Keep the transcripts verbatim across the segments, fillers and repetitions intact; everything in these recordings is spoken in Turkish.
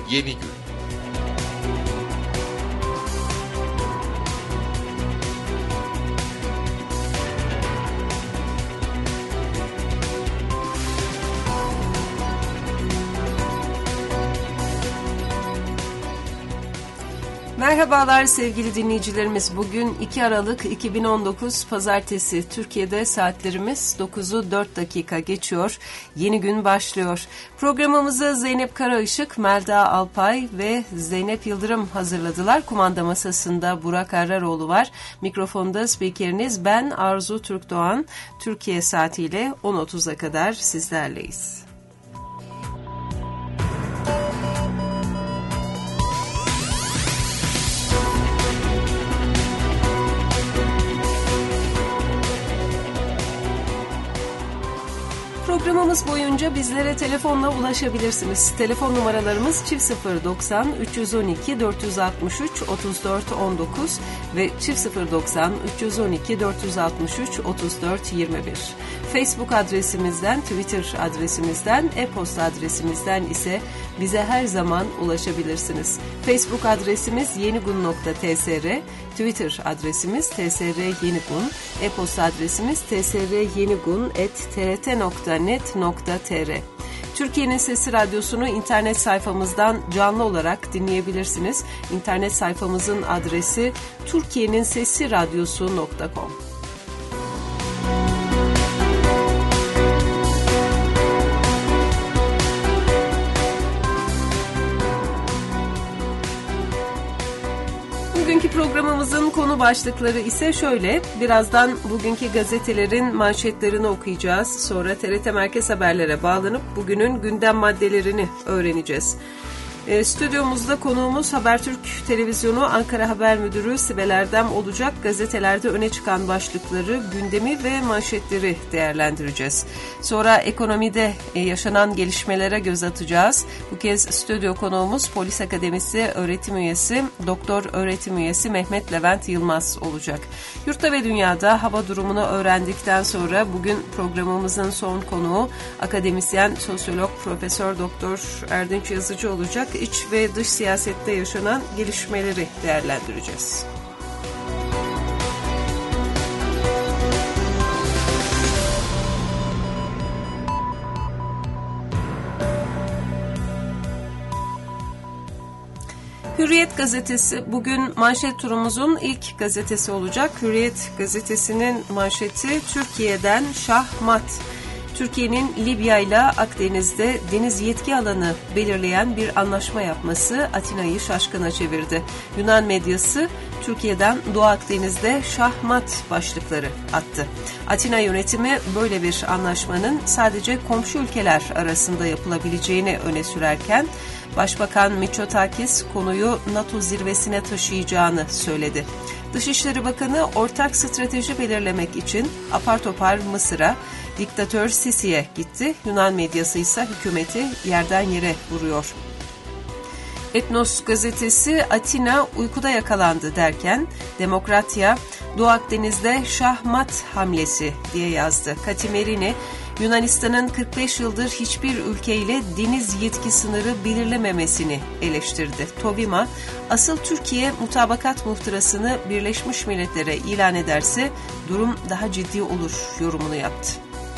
Yeni Gün. Merhabalar sevgili dinleyicilerimiz. Bugün iki Aralık iki bin on dokuz Pazartesi. Türkiye'de saatlerimiz dokuzu dört dakika geçiyor. Yeni gün başlıyor. Programımızı Zeynep Karaışık, Melda Alpay ve Zeynep Yıldırım hazırladılar. Kumanda masasında Burak Arraroğlu var. Mikrofonda spikeriniz ben Arzu Türkdoğan. Türkiye saatiyle on otuza kadar sizlerleyiz. Programımız boyunca bizlere telefonla ulaşabilirsiniz. Telefon numaralarımız çift sıfır doksan üç yüz on iki dört yüz altmış üç otuz dört on dokuz ve çift sıfır doksan üç yüz on iki dört yüz altmış üç otuz dört yirmi bir. Facebook adresimizden, Twitter adresimizden, e-posta adresimizden ise bize her zaman ulaşabilirsiniz. Facebook adresimiz yenigun nokta tsr, Twitter adresimiz tsryenigun, e-posta adresimiz tsryenigun at trt nokta net nokta tr. Türkiye'nin Sesi Radyosu'nu internet sayfamızdan canlı olarak dinleyebilirsiniz. İnternet sayfamızın adresi türkiyenin sesi radyosu nokta com. Bugünkü programımızın konu başlıkları ise şöyle. Birazdan bugünkü gazetelerin manşetlerini okuyacağız. Sonra T R T Merkez Haberler'e bağlanıp bugünün gündem maddelerini öğreneceğiz. E, stüdyomuzda konuğumuz Habertürk Televizyonu Ankara Haber Müdürü Sibel Erdem olacak. Gazetelerde öne çıkan başlıkları, gündemi ve manşetleri değerlendireceğiz. Sonra ekonomide e, yaşanan gelişmelere göz atacağız. Bu kez stüdyo konuğumuz Polis Akademisi öğretim üyesi, doktor öğretim üyesi Mehmet Levent Yılmaz olacak. Yurtta ve dünyada hava durumunu öğrendikten sonra bugün programımızın son konuğu akademisyen, sosyolog, Profesör Doktor Erdinç Yazıcı olacak. İç ve dış siyasette yaşanan gelişmeleri değerlendireceğiz. Hürriyet gazetesi bugün manşet turumuzun ilk gazetesi olacak. Hürriyet gazetesinin manşeti Türkiye'den şahmat. Türkiye'nin Libya ile Akdeniz'de deniz yetki alanı belirleyen bir anlaşma yapması Atina'yı şaşkına çevirdi. Yunan medyası Türkiye'den Doğu Akdeniz'de şahmat başlıkları attı. Atina yönetimi böyle bir anlaşmanın sadece komşu ülkeler arasında yapılabileceğini öne sürerken Başbakan Mitsotakis konuyu NATO zirvesine taşıyacağını söyledi. Dışişleri Bakanı ortak strateji belirlemek için apar topar Mısır'a, diktatör Sisi'ye gitti. Yunan medyası ise hükümeti yerden yere vuruyor. Etnos gazetesi Atina uykuda yakalandı derken Demokratya Doğu Akdeniz'de şahmat hamlesi diye yazdı. Katimerini Yunanistan'ın kırk beş yıldır hiçbir ülkeyle deniz yetki sınırı belirlememesini eleştirdi. Tovima, asıl Türkiye mutabakat muhtırasını Birleşmiş Milletler'e ilan ederse durum daha ciddi olur yorumunu yaptı.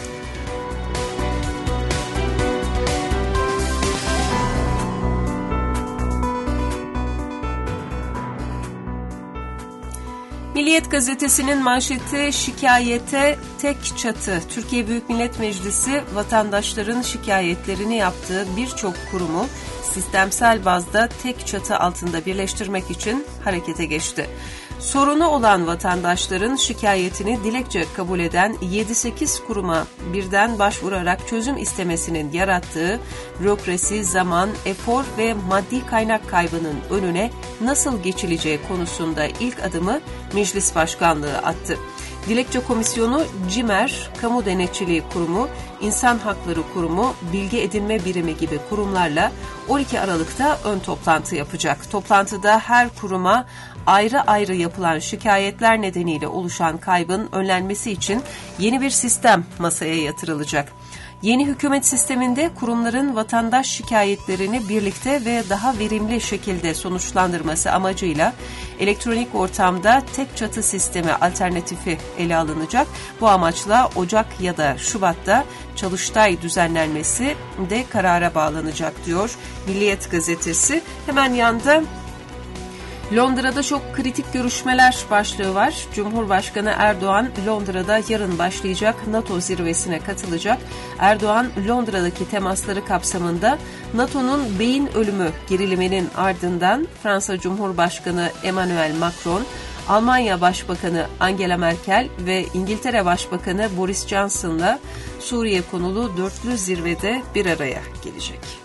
Milliyet gazetesinin manşeti şikayete tek çatı. Türkiye Büyük Millet Meclisi vatandaşların şikayetlerini yaptığı birçok kurumu sistemsel bazda tek çatı altında birleştirmek için harekete geçti. Sorunu olan vatandaşların şikayetini dilekçe kabul eden yedi sekiz kuruma birden başvurarak çözüm istemesinin yarattığı bürokrasi, zaman, efor ve maddi kaynak kaybının önüne nasıl geçileceği konusunda ilk adımı Meclis Başkanlığı attı. Dilekçe Komisyonu, CİMER, Kamu Denetçiliği Kurumu, İnsan Hakları Kurumu, Bilgi Edinme Birimi gibi kurumlarla on iki Aralık'ta ön toplantı yapacak. Toplantıda her kuruma ayrı ayrı yapılan şikayetler nedeniyle oluşan kaybın önlenmesi için yeni bir sistem masaya yatırılacak. Yeni hükümet sisteminde kurumların vatandaş şikayetlerini birlikte ve daha verimli şekilde sonuçlandırması amacıyla elektronik ortamda tek çatı sistemi alternatifi ele alınacak. Bu amaçla Ocak ya da Şubat'ta Çalıştay düzenlenmesi de karara bağlanacak diyor Milliyet gazetesi. Hemen yanda Londra'da çok kritik görüşmeler başlığı var. Cumhurbaşkanı Erdoğan Londra'da yarın başlayacak NATO zirvesine katılacak. Erdoğan Londra'daki temasları kapsamında NATO'nun beyin ölümü geriliminin ardından Fransa Cumhurbaşkanı Emmanuel Macron, Almanya Başbakanı Angela Merkel ve İngiltere Başbakanı Boris Johnson'la Suriye konulu dörtlü zirvede bir araya gelecek.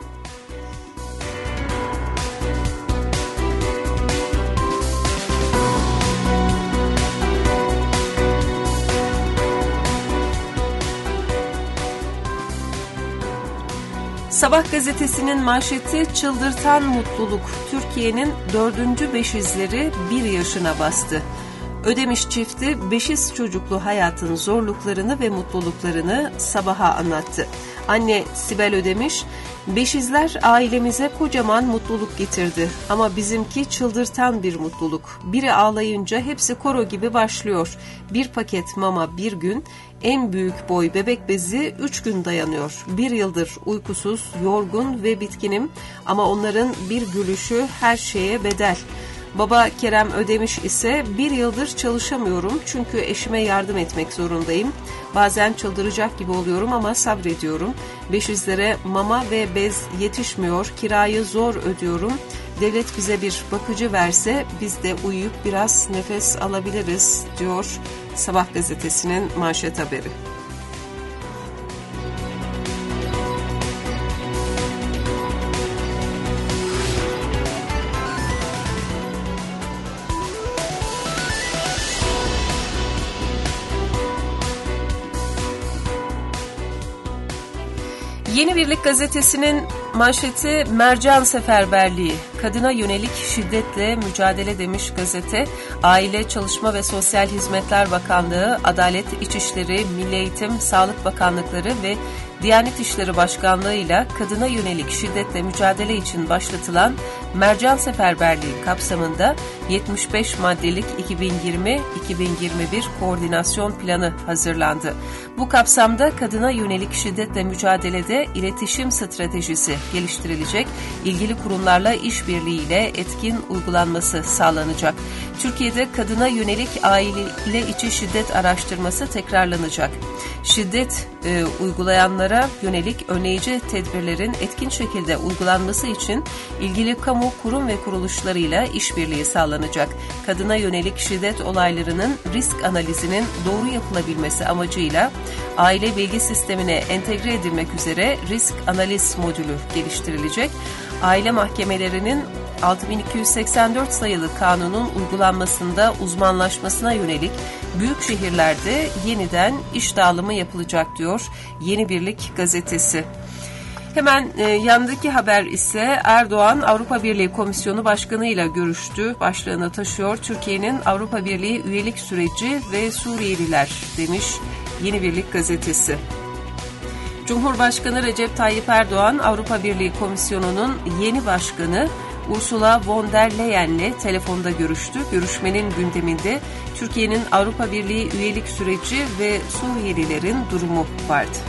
Sabah gazetesinin manşeti çıldırtan mutluluk. Türkiye'nin dördüncü beşizleri bir yaşına bastı. Ödemiş çifti beşiz çocuklu hayatın zorluklarını ve mutluluklarını sabaha anlattı. Anne Sibel Ödemiş, beşizler ailemize kocaman mutluluk getirdi ama bizimki çıldırtan bir mutluluk. Biri ağlayınca hepsi koro gibi başlıyor. Bir paket mama bir gün, en büyük boy bebek bezi üç gün dayanıyor. Bir yıldır uykusuz, yorgun ve bitkinim ama onların bir gülüşü her şeye bedel. Baba Kerem Ödemiş ise bir yıldır çalışamıyorum çünkü eşime yardım etmek zorundayım. Bazen çıldıracak gibi oluyorum ama sabrediyorum. Beşizlere mama ve bez yetişmiyor, kirayı zor ödüyorum. Devlet bize bir bakıcı verse biz de uyuyup biraz nefes alabiliriz diyor Sabah gazetesinin manşet haberi. Yeni Birlik gazetesinin manşeti Mercan Seferberliği, kadına yönelik şiddetle mücadele demiş gazete. Aile, Çalışma ve Sosyal Hizmetler Bakanlığı, Adalet, İçişleri, Milli Eğitim, Sağlık Bakanlıkları ve Diyanet İşleri Başkanlığı ile kadına yönelik şiddetle mücadele için başlatılan Mercan Seferberliği kapsamında yetmiş beş maddelik iki bin yirmi iki bin yirmi bir koordinasyon planı hazırlandı. Bu kapsamda kadına yönelik şiddetle mücadelede iletişim stratejisi geliştirilecek, ilgili kurumlarla işbirliğiyle etkin uygulanması sağlanacak. Türkiye'de kadına yönelik aile içi şiddet araştırması tekrarlanacak. Şiddet e, uygulayanlara yönelik önleyici tedbirlerin etkin şekilde uygulanması için ilgili kamu kurum ve kuruluşlarıyla işbirliği sağlanacak. Kadına yönelik şiddet olaylarının risk analizinin doğru yapılabilmesi amacıyla aile bilgi sistemine entegre edilmek üzere risk analiz modülü geliştirilecek. Aile mahkemelerinin altı bin iki yüz seksen dört sayılı kanunun uygulanmasında uzmanlaşmasına yönelik büyük şehirlerde yeniden iş dağılımı yapılacak diyor Yeni Birlik gazetesi. Hemen e, yandaki haber ise Erdoğan Avrupa Birliği Komisyonu Başkanı ile görüştü. Başlığını taşıyor. Türkiye'nin Avrupa Birliği üyelik süreci ve Suriyeliler demiş Yeni Birlik gazetesi. Cumhurbaşkanı Recep Tayyip Erdoğan Avrupa Birliği Komisyonu'nun yeni başkanı Ursula von der Leyen'le telefonda görüştü. Görüşmenin gündeminde Türkiye'nin Avrupa Birliği üyelik süreci ve Suriyelilerin durumu vardı.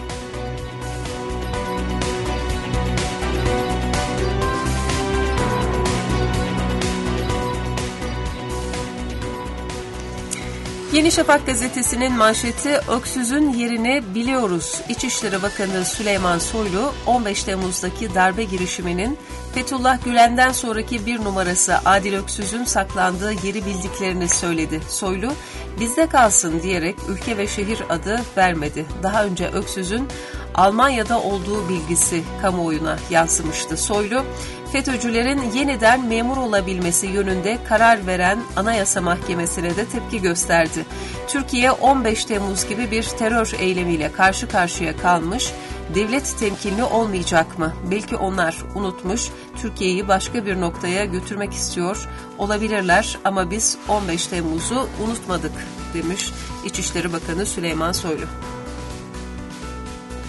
Yeni Şafak gazetesinin manşeti öksüzün yerini biliyoruz. İçişleri Bakanı Süleyman Soylu on beş Temmuz'daki darbe girişiminin Fethullah Gülen'den sonraki bir numarası Adil Öksüz'ün saklandığı yeri bildiklerini söyledi. Soylu bizde kalsın diyerek ülke ve şehir adı vermedi. Daha önce Öksüz'ün Almanya'da olduğu bilgisi kamuoyuna yansımıştı. Soylu, FETÖ'cülerin yeniden memur olabilmesi yönünde karar veren Anayasa Mahkemesi'ne de tepki gösterdi. Türkiye on beş Temmuz gibi bir terör eylemiyle karşı karşıya kalmış, devlet temkinli olmayacak mı? Belki onlar unutmuş, Türkiye'yi başka bir noktaya götürmek istiyor olabilirler ama biz on beş Temmuz'u unutmadık demiş İçişleri Bakanı Süleyman Soylu.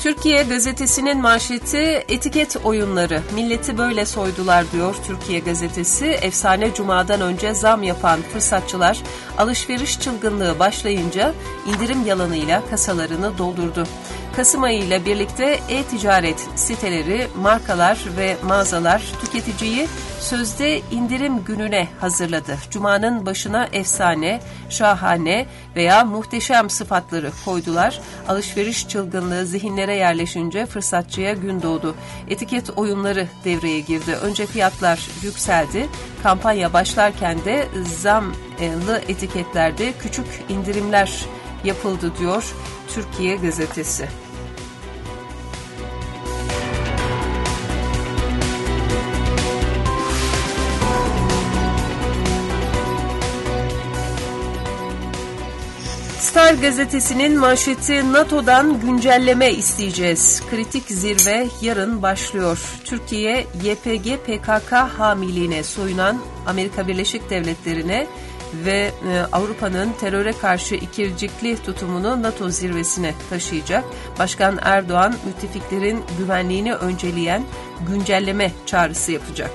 Türkiye Gazetesi'nin manşeti etiket oyunları. Milleti böyle soydular diyor Türkiye Gazetesi. Efsane Cuma'dan önce zam yapan fırsatçılar alışveriş çılgınlığı başlayınca indirim yalanıyla kasalarını doldurdu. Kasım ayı ile birlikte e-ticaret siteleri, markalar ve mağazalar tüketiciyi sözde indirim gününe hazırladı. Cuma'nın başına efsane, şahane veya muhteşem sıfatları koydular. Alışveriş çılgınlığı zihinlere yerleşince fırsatçıya gün doğdu. Etiket oyunları devreye girdi. Önce fiyatlar yükseldi. Kampanya başlarken de zamlı etiketlerde küçük indirimler yapıldı diyor Türkiye Gazetesi. Star Gazetesi'nin manşeti NATO'dan güncelleme isteyeceğiz. Kritik zirve yarın başlıyor. Türkiye, Y P G P K K hamiliğine soyunan Amerika Birleşik Devletleri'ne ve Avrupa'nın teröre karşı ikircikli tutumunu NATO zirvesine taşıyacak. Başkan Erdoğan, müttefiklerin güvenliğini önceleyen güncelleme çağrısı yapacak.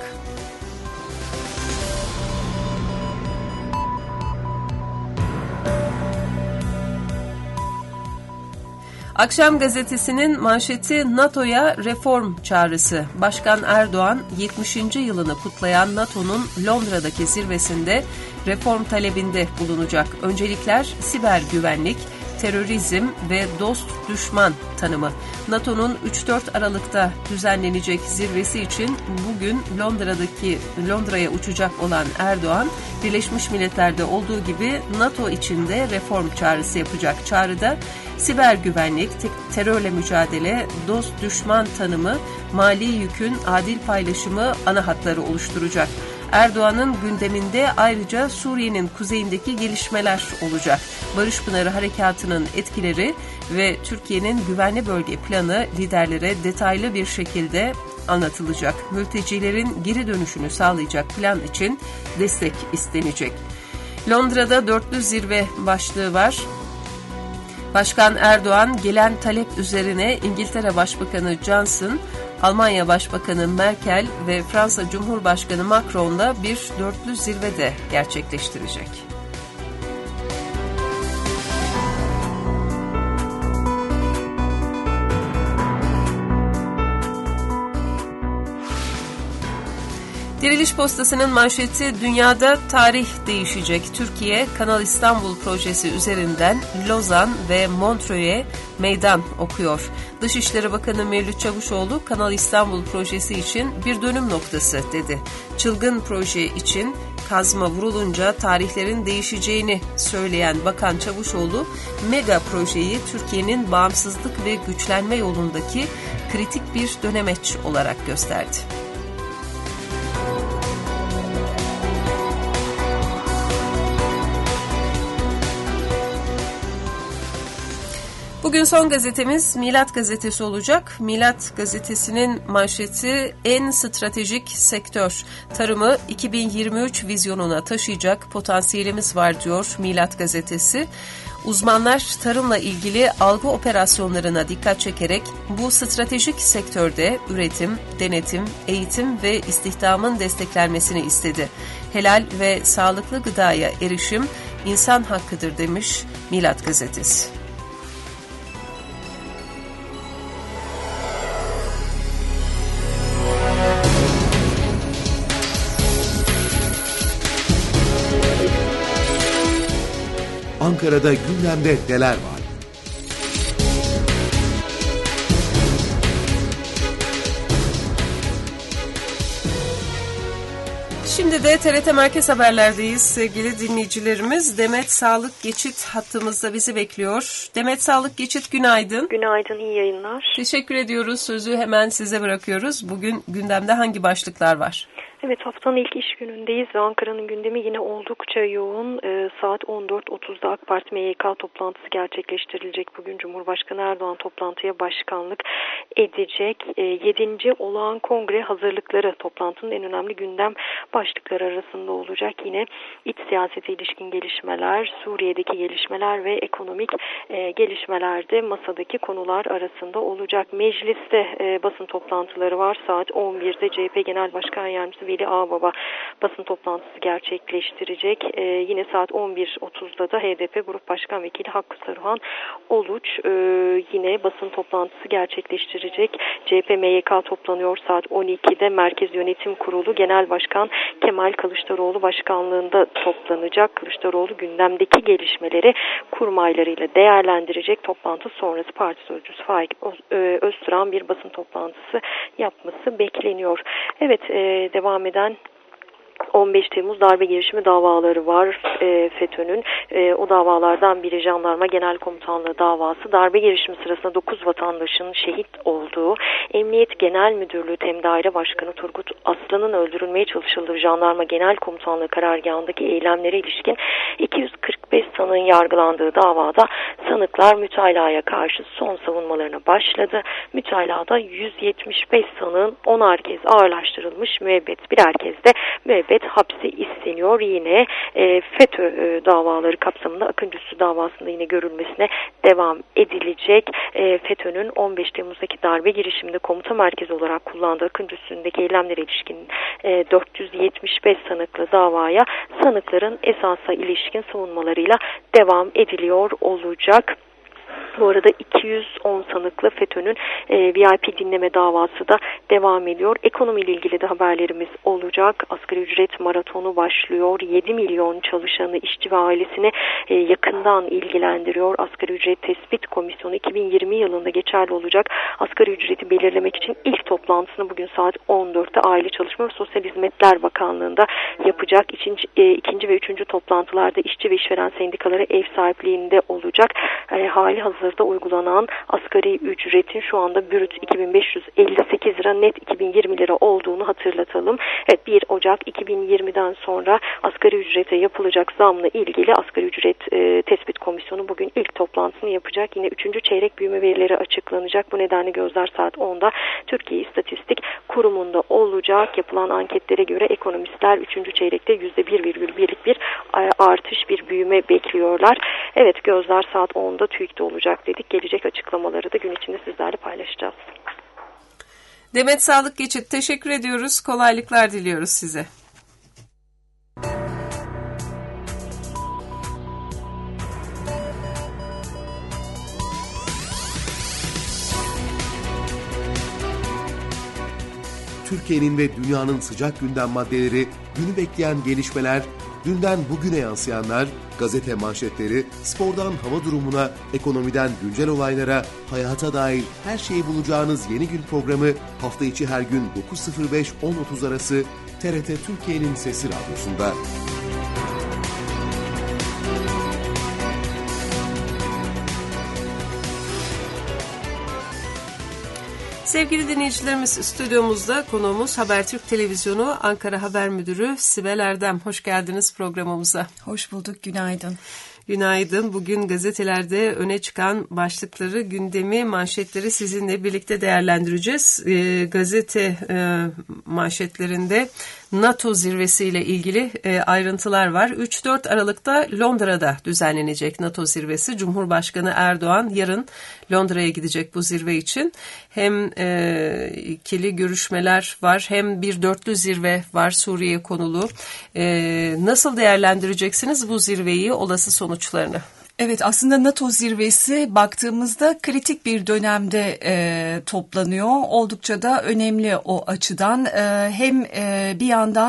Akşam Gazetesi'nin manşeti NATO'ya reform çağrısı. Başkan Erdoğan yetmişinci yılını kutlayan NATO'nun Londra'daki zirvesinde reform talebinde bulunacak. Öncelikler siber güvenlik, terörizm ve dost düşman tanımı. NATO'nun üç dört Aralık'ta düzenlenecek zirvesi için bugün Londra'daki Londra'ya uçacak olan Erdoğan, Birleşmiş Milletler'de olduğu gibi NATO içinde reform çağrısı yapacak. Çağrıda siber güvenlik, terörle mücadele, dost düşman tanımı, mali yükün adil paylaşımı ana hatları oluşturacak. Erdoğan'ın gündeminde ayrıca Suriye'nin kuzeyindeki gelişmeler olacak. Barış Pınarı Harekatı'nın etkileri ve Türkiye'nin güvenli bölge planı liderlere detaylı bir şekilde anlatılacak. Mültecilerin geri dönüşünü sağlayacak plan için destek istenecek. Londra'da dörtlü zirve başlığı var. Başkan Erdoğan gelen talep üzerine İngiltere Başbakanı Johnson, Almanya Başbakanı Merkel ve Fransa Cumhurbaşkanı Macron'la bir dörtlü zirvede gerçekleştirecek. Diriliş Postası'nın manşeti dünyada tarih değişecek. Türkiye, Kanal İstanbul projesi üzerinden Lozan ve Montreux'e meydan okuyor. Dışişleri Bakanı Mevlüt Çavuşoğlu, Kanal İstanbul projesi için bir dönüm noktası dedi. Çılgın proje için kazma vurulunca tarihlerin değişeceğini söyleyen Bakan Çavuşoğlu, mega projeyi Türkiye'nin bağımsızlık ve güçlenme yolundaki kritik bir dönemeç olarak gösterdi. Bugün son gazetemiz Milat Gazetesi olacak. Milat Gazetesi'nin manşeti en stratejik sektör. Tarımı iki bin yirmi üç vizyonuna taşıyacak potansiyelimiz var diyor Milat Gazetesi. Uzmanlar tarımla ilgili algı operasyonlarına dikkat çekerek bu stratejik sektörde üretim, denetim, eğitim ve istihdamın desteklenmesini istedi. Helal ve sağlıklı gıdaya erişim insan hakkıdır demiş Milat Gazetesi. Ankara'da gündemde neler var? Şimdi de T R T Merkez Haberler'deyiz sevgili dinleyicilerimiz. Demet Sağlık Geçit hattımızda bizi bekliyor. Demet Sağlık Geçit, günaydın. Günaydın, iyi yayınlar. Teşekkür ediyoruz. Sözü hemen size bırakıyoruz. Bugün gündemde hangi başlıklar var? Evet, haftanın ilk iş günündeyiz ve Ankara'nın gündemi yine oldukça yoğun. E, saat on dört otuzda AK Parti M Y K toplantısı gerçekleştirilecek. Bugün Cumhurbaşkanı Erdoğan toplantıya başkanlık edecek. E, yedinci Olağan Kongre hazırlıkları toplantının en önemli gündem başlıkları arasında olacak. Yine iç siyasete ilişkin gelişmeler, Suriye'deki gelişmeler ve ekonomik e, gelişmeler de masadaki konular arasında olacak. Mecliste e, basın toplantıları var. Saat on birde C H P Genel Başkan Yardımcısı Veli Ağbaba basın toplantısı gerçekleştirecek. Ee, yine saat on bir otuzda da H D P Grup Başkan Vekili Hakkı Saruhan Oluç e, yine basın toplantısı gerçekleştirecek. C H P M Y K toplanıyor saat on ikide. Merkez Yönetim Kurulu Genel Başkan Kemal Kılıçdaroğlu başkanlığında toplanacak. Kılıçdaroğlu gündemdeki gelişmeleri kurmaylarıyla değerlendirecek. Toplantı sonrası parti sözcüsü Faik Öztürk'ün bir basın toplantısı yapması bekleniyor. Evet, e, devam eden on beş Temmuz darbe girişimi davaları var e, FETÖ'nün. E, o davalardan biri Jandarma Genel Komutanlığı davası. Darbe girişimi sırasında dokuz vatandaşın şehit olduğu, Emniyet Genel Müdürlüğü Tem Daire Başkanı Turgut Aslan'ın öldürülmeye çalışıldığı Jandarma Genel Komutanlığı karargahındaki eylemlere ilişkin iki yüz kırk beş sanığın yargılandığı davada sanıklar mütalaya karşı son savunmalarına başladı. Mütalada yüz yetmiş beş sanığın onar kez ağırlaştırılmış, müebbet birer kez de müebbet hapsi isteniyor. Yine e, FETÖ e, davaları kapsamında Akıncı Üssü davasında yine görülmesine devam edilecek. E, FETÖ'nün on beş Temmuz'daki darbe girişiminde komuta merkezi olarak kullandığı Akıncı Üssü'ndeki eylemlere ilişkin e, dört yüz yetmiş beş sanıklı davaya sanıkların esasa ilişkin savunmalarıyla devam ediliyor olacak. Bu arada iki yüz on sanıklı FETÖ'nün e, V I P dinleme davası da devam ediyor. Ekonomiyle ilgili de haberlerimiz olacak. Asgari ücret maratonu başlıyor. yedi milyon çalışanı, işçi ve ailesini e, yakından ilgilendiriyor. Asgari ücret tespit komisyonu iki bin yirmi yılında geçerli olacak. Asgari ücreti belirlemek için ilk toplantısını bugün saat on dörtte Aile Çalışma ve Sosyal Hizmetler Bakanlığı'nda yapacak. İkinci, e, ikinci ve üçüncü toplantılarda işçi ve işveren sendikaları ev sahipliğinde olacak. E, hali hazır da uygulanan asgari ücretin şu anda brüt iki bin beş yüz elli sekiz lira, net iki bin yirmi lira olduğunu hatırlatalım. Evet, bir Ocak iki bin yirmiden sonra asgari ücrete yapılacak zamla ilgili asgari ücret e, tespit komisyonu bugün ilk toplantısını yapacak. Yine üçüncü çeyrek büyüme verileri açıklanacak. Bu nedenle gözler saat onda Türkiye İstatistik Kurumu'nda olacak. Yapılan anketlere göre ekonomistler üçüncü çeyrekte yüzde bir virgül birlik bir artış, bir büyüme bekliyorlar. Evet, gözler saat onda TÜİK'te olacak dedik. Gelecek açıklamaları da gün içinde sizlerle paylaşacağız. Demet Sağlık Geçit, teşekkür ediyoruz. Kolaylıklar diliyoruz size. Türkiye'nin ve dünyanın sıcak gündem maddeleri, günü bekleyen gelişmeler, dünden bugüne yansıyanlar, gazete manşetleri, spordan hava durumuna, ekonomiden güncel olaylara, hayata dair her şeyi bulacağınız Yeni Gün programı hafta içi her gün dokuz sıfır beş on otuz arası T R T Türkiye'nin Sesi Radyosu'nda. Sevgili dinleyicilerimiz, stüdyomuzda konuğumuz Habertürk Televizyonu Ankara Haber Müdürü Sibel Erdem. Hoş geldiniz programımıza. Hoş bulduk, günaydın. Günaydın. Bugün gazetelerde öne çıkan başlıkları, gündemi, manşetleri sizinle birlikte değerlendireceğiz. E, gazete e, manşetlerinde NATO zirvesiyle ilgili e, ayrıntılar var. üç dört Aralık'ta Londra'da düzenlenecek NATO zirvesi. Cumhurbaşkanı Erdoğan yarın Londra'ya gidecek bu zirve için. Hem e, ikili görüşmeler var, hem bir dörtlü zirve var Suriye konulu. E, nasıl değerlendireceksiniz bu zirveyi, olası sonuçlarını? Evet, aslında NATO zirvesi baktığımızda kritik bir dönemde e, toplanıyor. Oldukça da önemli o açıdan. E, hem e, bir yandan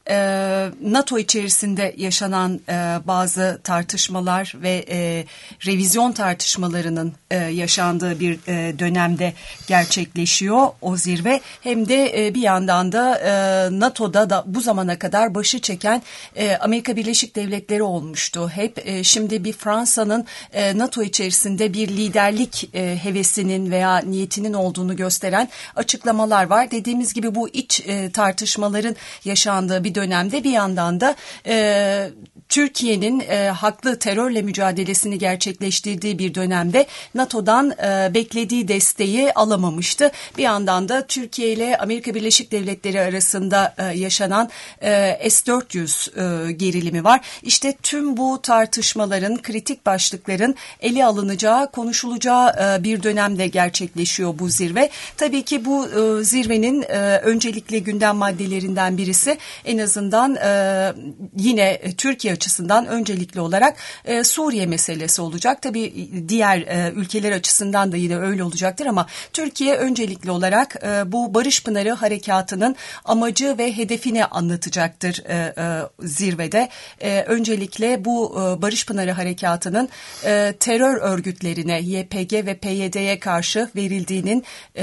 e, NATO içerisinde yaşanan e, bazı tartışmalar ve e, revizyon tartışmalarının e, yaşandığı bir e, dönemde gerçekleşiyor o zirve. Hem de e, bir yandan da e, NATO'da da bu zamana kadar başı çeken e, Amerika Birleşik Devletleri olmuştu. Hep e, şimdi bir Fransa'nın e, NATO içerisinde bir liderlik e, hevesinin veya niyetinin olduğunu gösteren açıklamalar var. Dediğimiz gibi bu iç e, tartışmaların yaşandığı bir dönemde bir yandan da e, Türkiye'nin e, haklı terörle mücadelesini gerçekleştirdiği bir dönemde NATO'dan e, beklediği desteği alamamıştı. Bir yandan da Türkiye ile Amerika Birleşik Devletleri arasında e, yaşanan e, S dört yüz e, gerilimi var. İşte tüm bu tartışmaların, kritik başlıkların ele alınacağı, konuşulacağı e, bir dönemde gerçekleşiyor bu zirve. Tabii ki bu e, zirvenin e, öncelikli gündem maddelerinden birisi en azından e, yine Türkiye açısından öncelikli olarak e, Suriye meselesi olacak. Tabii diğer e, ülkeler açısından da yine öyle olacaktır ama Türkiye öncelikli olarak e, bu Barış Pınarı Harekatı'nın amacı ve hedefini anlatacaktır e, e, zirvede. E, öncelikle bu e, Barış Pınarı Harekatı'nın e, terör örgütlerine Y P G ve P Y D'ye karşı verildiğinin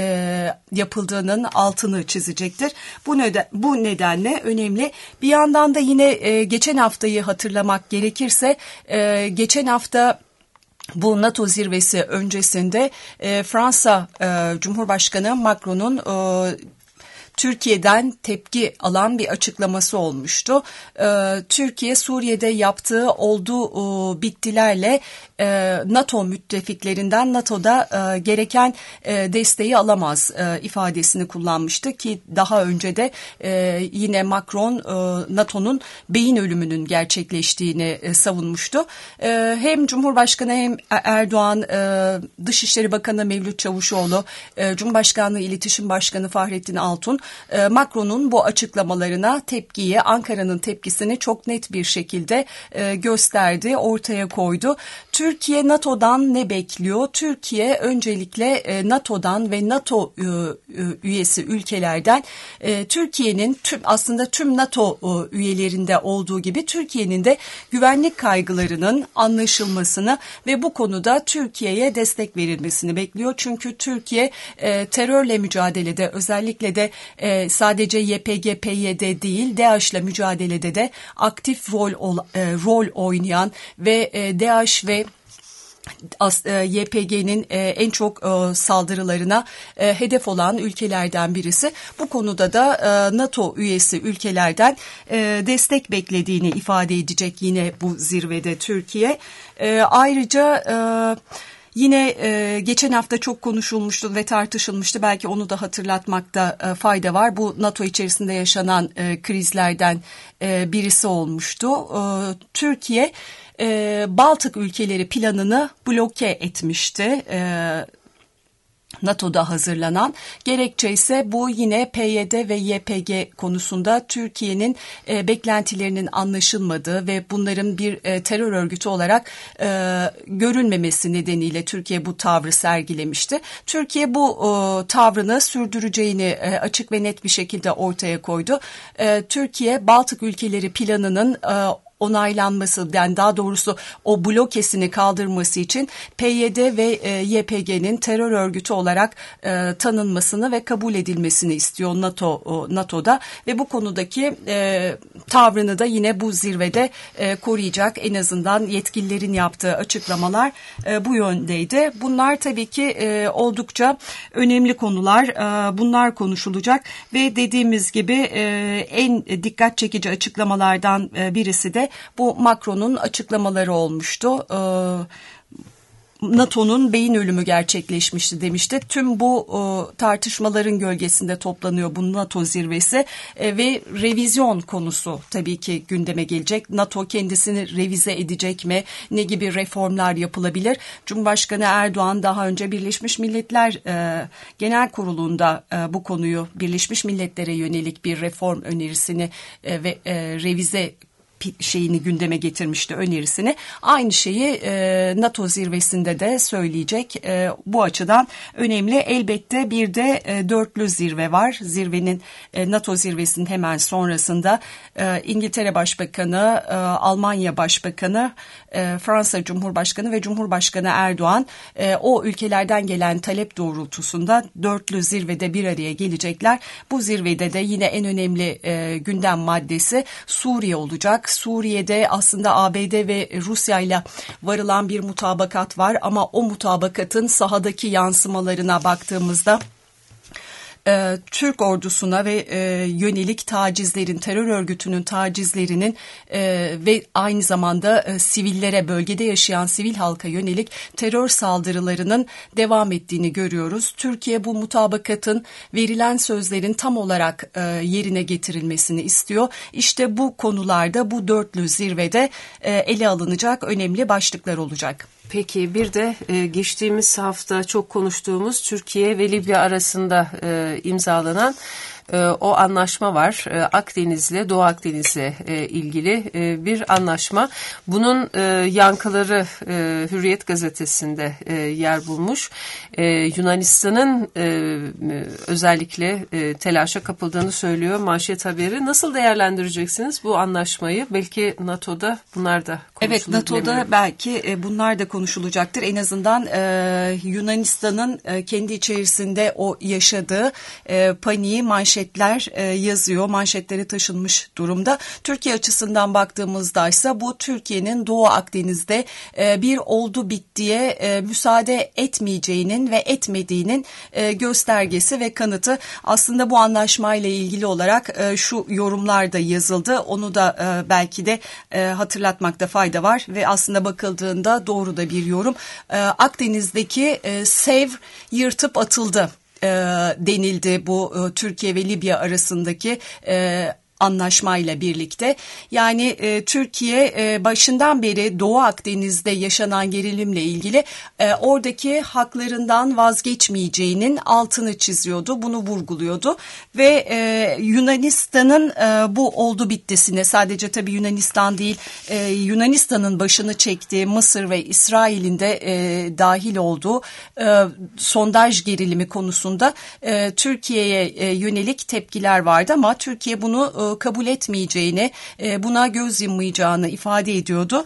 e, yapıldığının altını çizecektir. Bu, neden, bu nedenle önemli. Bir yandan da yine e, geçen haftayı hatırlamak gerekirse e, geçen hafta bu NATO zirvesi öncesinde e, Fransa e, Cumhurbaşkanı Macron'un e, Türkiye'den tepki alan bir açıklaması olmuştu. Ee, Türkiye Suriye'de yaptığı oldu e, bittilerle e, NATO müttefiklerinden NATO'da e, gereken e, desteği alamaz e, ifadesini kullanmıştı ki daha önce de e, yine Macron e, NATO'nun beyin ölümünün gerçekleştiğini e, savunmuştu. E, hem Cumhurbaşkanı hem Erdoğan, e, Dışişleri Bakanı Mevlüt Çavuşoğlu, e, Cumhurbaşkanlığı İletişim Başkanı Fahrettin Altun Macron'un bu açıklamalarına tepkiyi, Ankara'nın tepkisini çok net bir şekilde gösterdi, ortaya koydu. Türkiye NATO'dan ne bekliyor? Türkiye öncelikle NATO'dan ve NATO üyesi ülkelerden Türkiye'nin tüm aslında tüm NATO üyelerinde olduğu gibi Türkiye'nin de güvenlik kaygılarının anlaşılmasını ve bu konuda Türkiye'ye destek verilmesini bekliyor. Çünkü Türkiye terörle mücadelede özellikle de e, sadece Y P G P Y D değil DAEŞ'le mücadelede de aktif rol e, rol oynayan ve e, DAEŞ ve Y P G'nin en çok saldırılarına hedef olan ülkelerden birisi. Bu konuda da NATO üyesi ülkelerden destek beklediğini ifade edecek yine bu zirvede Türkiye. Ayrıca yine e, geçen hafta çok konuşulmuştu ve tartışılmıştı. Belki onu da hatırlatmakta e, fayda var. Bu NATO içerisinde yaşanan e, krizlerden e, birisi olmuştu. E, Türkiye e, Baltık ülkeleri planını bloke etmişti. E, NATO'da hazırlanan, gerekçe ise bu yine P Y D ve Y P G konusunda Türkiye'nin e, beklentilerinin anlaşılmadığı ve bunların bir e, terör örgütü olarak e, görünmemesi nedeniyle Türkiye bu tavrı sergilemişti. Türkiye bu e, tavrını sürdüreceğini e, açık ve net bir şekilde ortaya koydu. E, Türkiye Baltık ülkeleri planının e, onaylanması, yani daha doğrusu o blokesini kaldırması için P Y D ve e, Y P G'nin terör örgütü olarak e, tanınmasını ve kabul edilmesini istiyor NATO o, NATO'da ve bu konudaki e, tavrını da yine bu zirvede e, koruyacak. En azından yetkililerin yaptığı açıklamalar e, bu yöndeydi. Bunlar tabii ki e, oldukça önemli konular. E, bunlar konuşulacak ve dediğimiz gibi e, en dikkat çekici açıklamalardan e, birisi de bu Macron'un açıklamaları olmuştu. Ee, NATO'nun beyin ölümü gerçekleşmişti demişti. Tüm bu e, tartışmaların gölgesinde toplanıyor bu NATO zirvesi e, ve revizyon konusu tabii ki gündeme gelecek. NATO kendisini revize edecek mi? Ne gibi reformlar yapılabilir? Cumhurbaşkanı Erdoğan daha önce Birleşmiş Milletler e, Genel Kurulu'nda e, bu konuyu Birleşmiş Milletler'e yönelik bir reform önerisini e, ve e, revize şeyini gündeme getirmişti, önerisini. Aynı şeyi e, NATO zirvesinde de söyleyecek. E, bu açıdan önemli. Elbette bir de e, dörtlü zirve var. Zirvenin e, NATO zirvesinin hemen sonrasında e, İngiltere Başbakanı, e, Almanya Başbakanı, e, Fransa Cumhurbaşkanı ve Cumhurbaşkanı Erdoğan e, o ülkelerden gelen talep doğrultusunda dörtlü zirvede bir araya gelecekler. Bu zirvede de yine en önemli e, gündem maddesi Suriye olacak. Suriye'de aslında A B D ve Rusya ile varılan bir mutabakat var ama o mutabakatın sahadaki yansımalarına baktığımızda E, Türk ordusuna ve e, yönelik tacizlerin, terör örgütünün tacizlerinin e, ve aynı zamanda e, sivillere, bölgede yaşayan sivil halka yönelik terör saldırılarının devam ettiğini görüyoruz. Türkiye bu mutabakatın, verilen sözlerin tam olarak e, yerine getirilmesini istiyor. İşte bu konularda bu dörtlü zirvede e, ele alınacak önemli başlıklar olacak. Peki bir de e, geçtiğimiz hafta çok konuştuğumuz Türkiye ve Libya arasında e, imzalanan e, o anlaşma var. E, Akdeniz'le, Doğu Akdeniz'le e, ilgili e, bir anlaşma. Bunun e, yankıları e, Hürriyet gazetesinde e, yer bulmuş. E, Yunanistan'ın e, özellikle e, telaşa kapıldığını söylüyor manşet haberi. Nasıl değerlendireceksiniz bu anlaşmayı? Belki NATO'da bunlar da konuşulur. Evet, NATO'da belki e, bunlar da konuşulacaktır. En azından e, Yunanistan'ın e, kendi içerisinde o yaşadığı e, paniği manşetler e, yazıyor. Manşetlere taşınmış durumda. Türkiye açısından baktığımızda ise bu Türkiye'nin Doğu Akdeniz'de e, bir oldu bittiye e, müsaade etmeyeceğinin ve etmediğinin e, göstergesi ve kanıtı. Aslında bu anlaşmayla ilgili olarak e, şu yorumlar da yazıldı. Onu da e, belki de e, hatırlatmakta fayda var ve aslında bakıldığında doğru da bir yorum. E, Akdeniz'deki e, sev yırtıp atıldı e, denildi bu e, Türkiye ve Libya arasındaki e, anlaşmayla birlikte. Yani e, Türkiye e, başından beri Doğu Akdeniz'de yaşanan gerilimle ilgili e, oradaki haklarından vazgeçmeyeceğinin altını çiziyordu. Bunu vurguluyordu ve e, Yunanistan'ın e, bu oldu bittisine, sadece tabii Yunanistan değil, e, Yunanistan'ın başını çektiği Mısır ve İsrail'in de e, dahil olduğu e, sondaj gerilimi konusunda e, Türkiye'ye e, yönelik tepkiler vardı ama Türkiye bunu e, kabul etmeyeceğini, buna göz yummayacağını ifade ediyordu.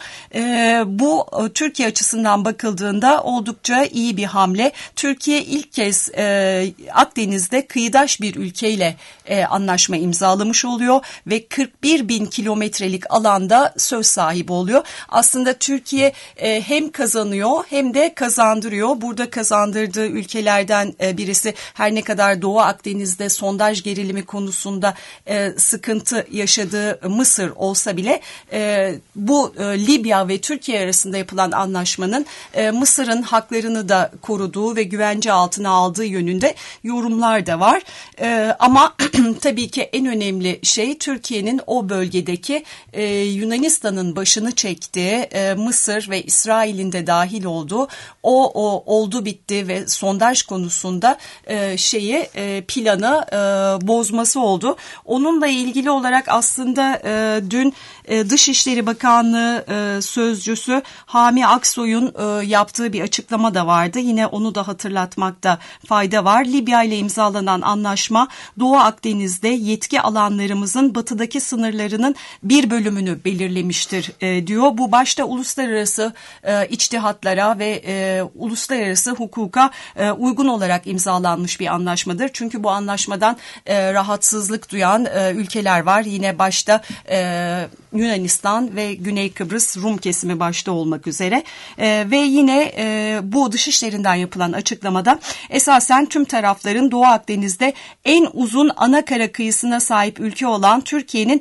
Bu Türkiye açısından bakıldığında oldukça iyi bir hamle. Türkiye ilk kez Akdeniz'de kıyıdaş bir ülkeyle anlaşma imzalamış oluyor ve kırk bir bin kilometrelik alanda söz sahibi oluyor. Aslında Türkiye hem kazanıyor hem de kazandırıyor. Burada kazandırdığı ülkelerden birisi, her ne kadar Doğu Akdeniz'de sondaj gerilimi konusunda sıkıntı yaşadığı Mısır olsa bile e, bu e, Libya ve Türkiye arasında yapılan anlaşmanın e, Mısır'ın haklarını da koruduğu ve güvence altına aldığı yönünde yorumlar da var. E, ama tabii ki en önemli şey Türkiye'nin o bölgedeki e, Yunanistan'ın başını çektiği, e, Mısır ve İsrail'in de dahil olduğu o, o oldu bitti ve sondaj konusunda e, şeyi e, planı e, bozması oldu. Onunla ilgili olarak aslında e, dün e, Dışişleri Bakanlığı e, sözcüsü Hami Aksoy'un e, yaptığı bir açıklama da vardı. Yine onu da hatırlatmakta fayda var. Libya ile imzalanan anlaşma Doğu Akdeniz'de yetki alanlarımızın batıdaki sınırlarının bir bölümünü belirlemiştir e, diyor. Bu başta uluslararası e, içtihatlara ve e, uluslararası hukuka e, uygun olarak imzalanmış bir anlaşmadır. Çünkü bu anlaşmadan e, rahatsızlık duyan e, ülkeler var. Yine başta e, Yunanistan ve Güney Kıbrıs Rum kesimi başta olmak üzere e, ve yine e, bu dışişlerinden yapılan açıklamada esasen tüm tarafların Doğu Akdeniz'de en uzun ana kara kıyısına sahip ülke olan Türkiye'nin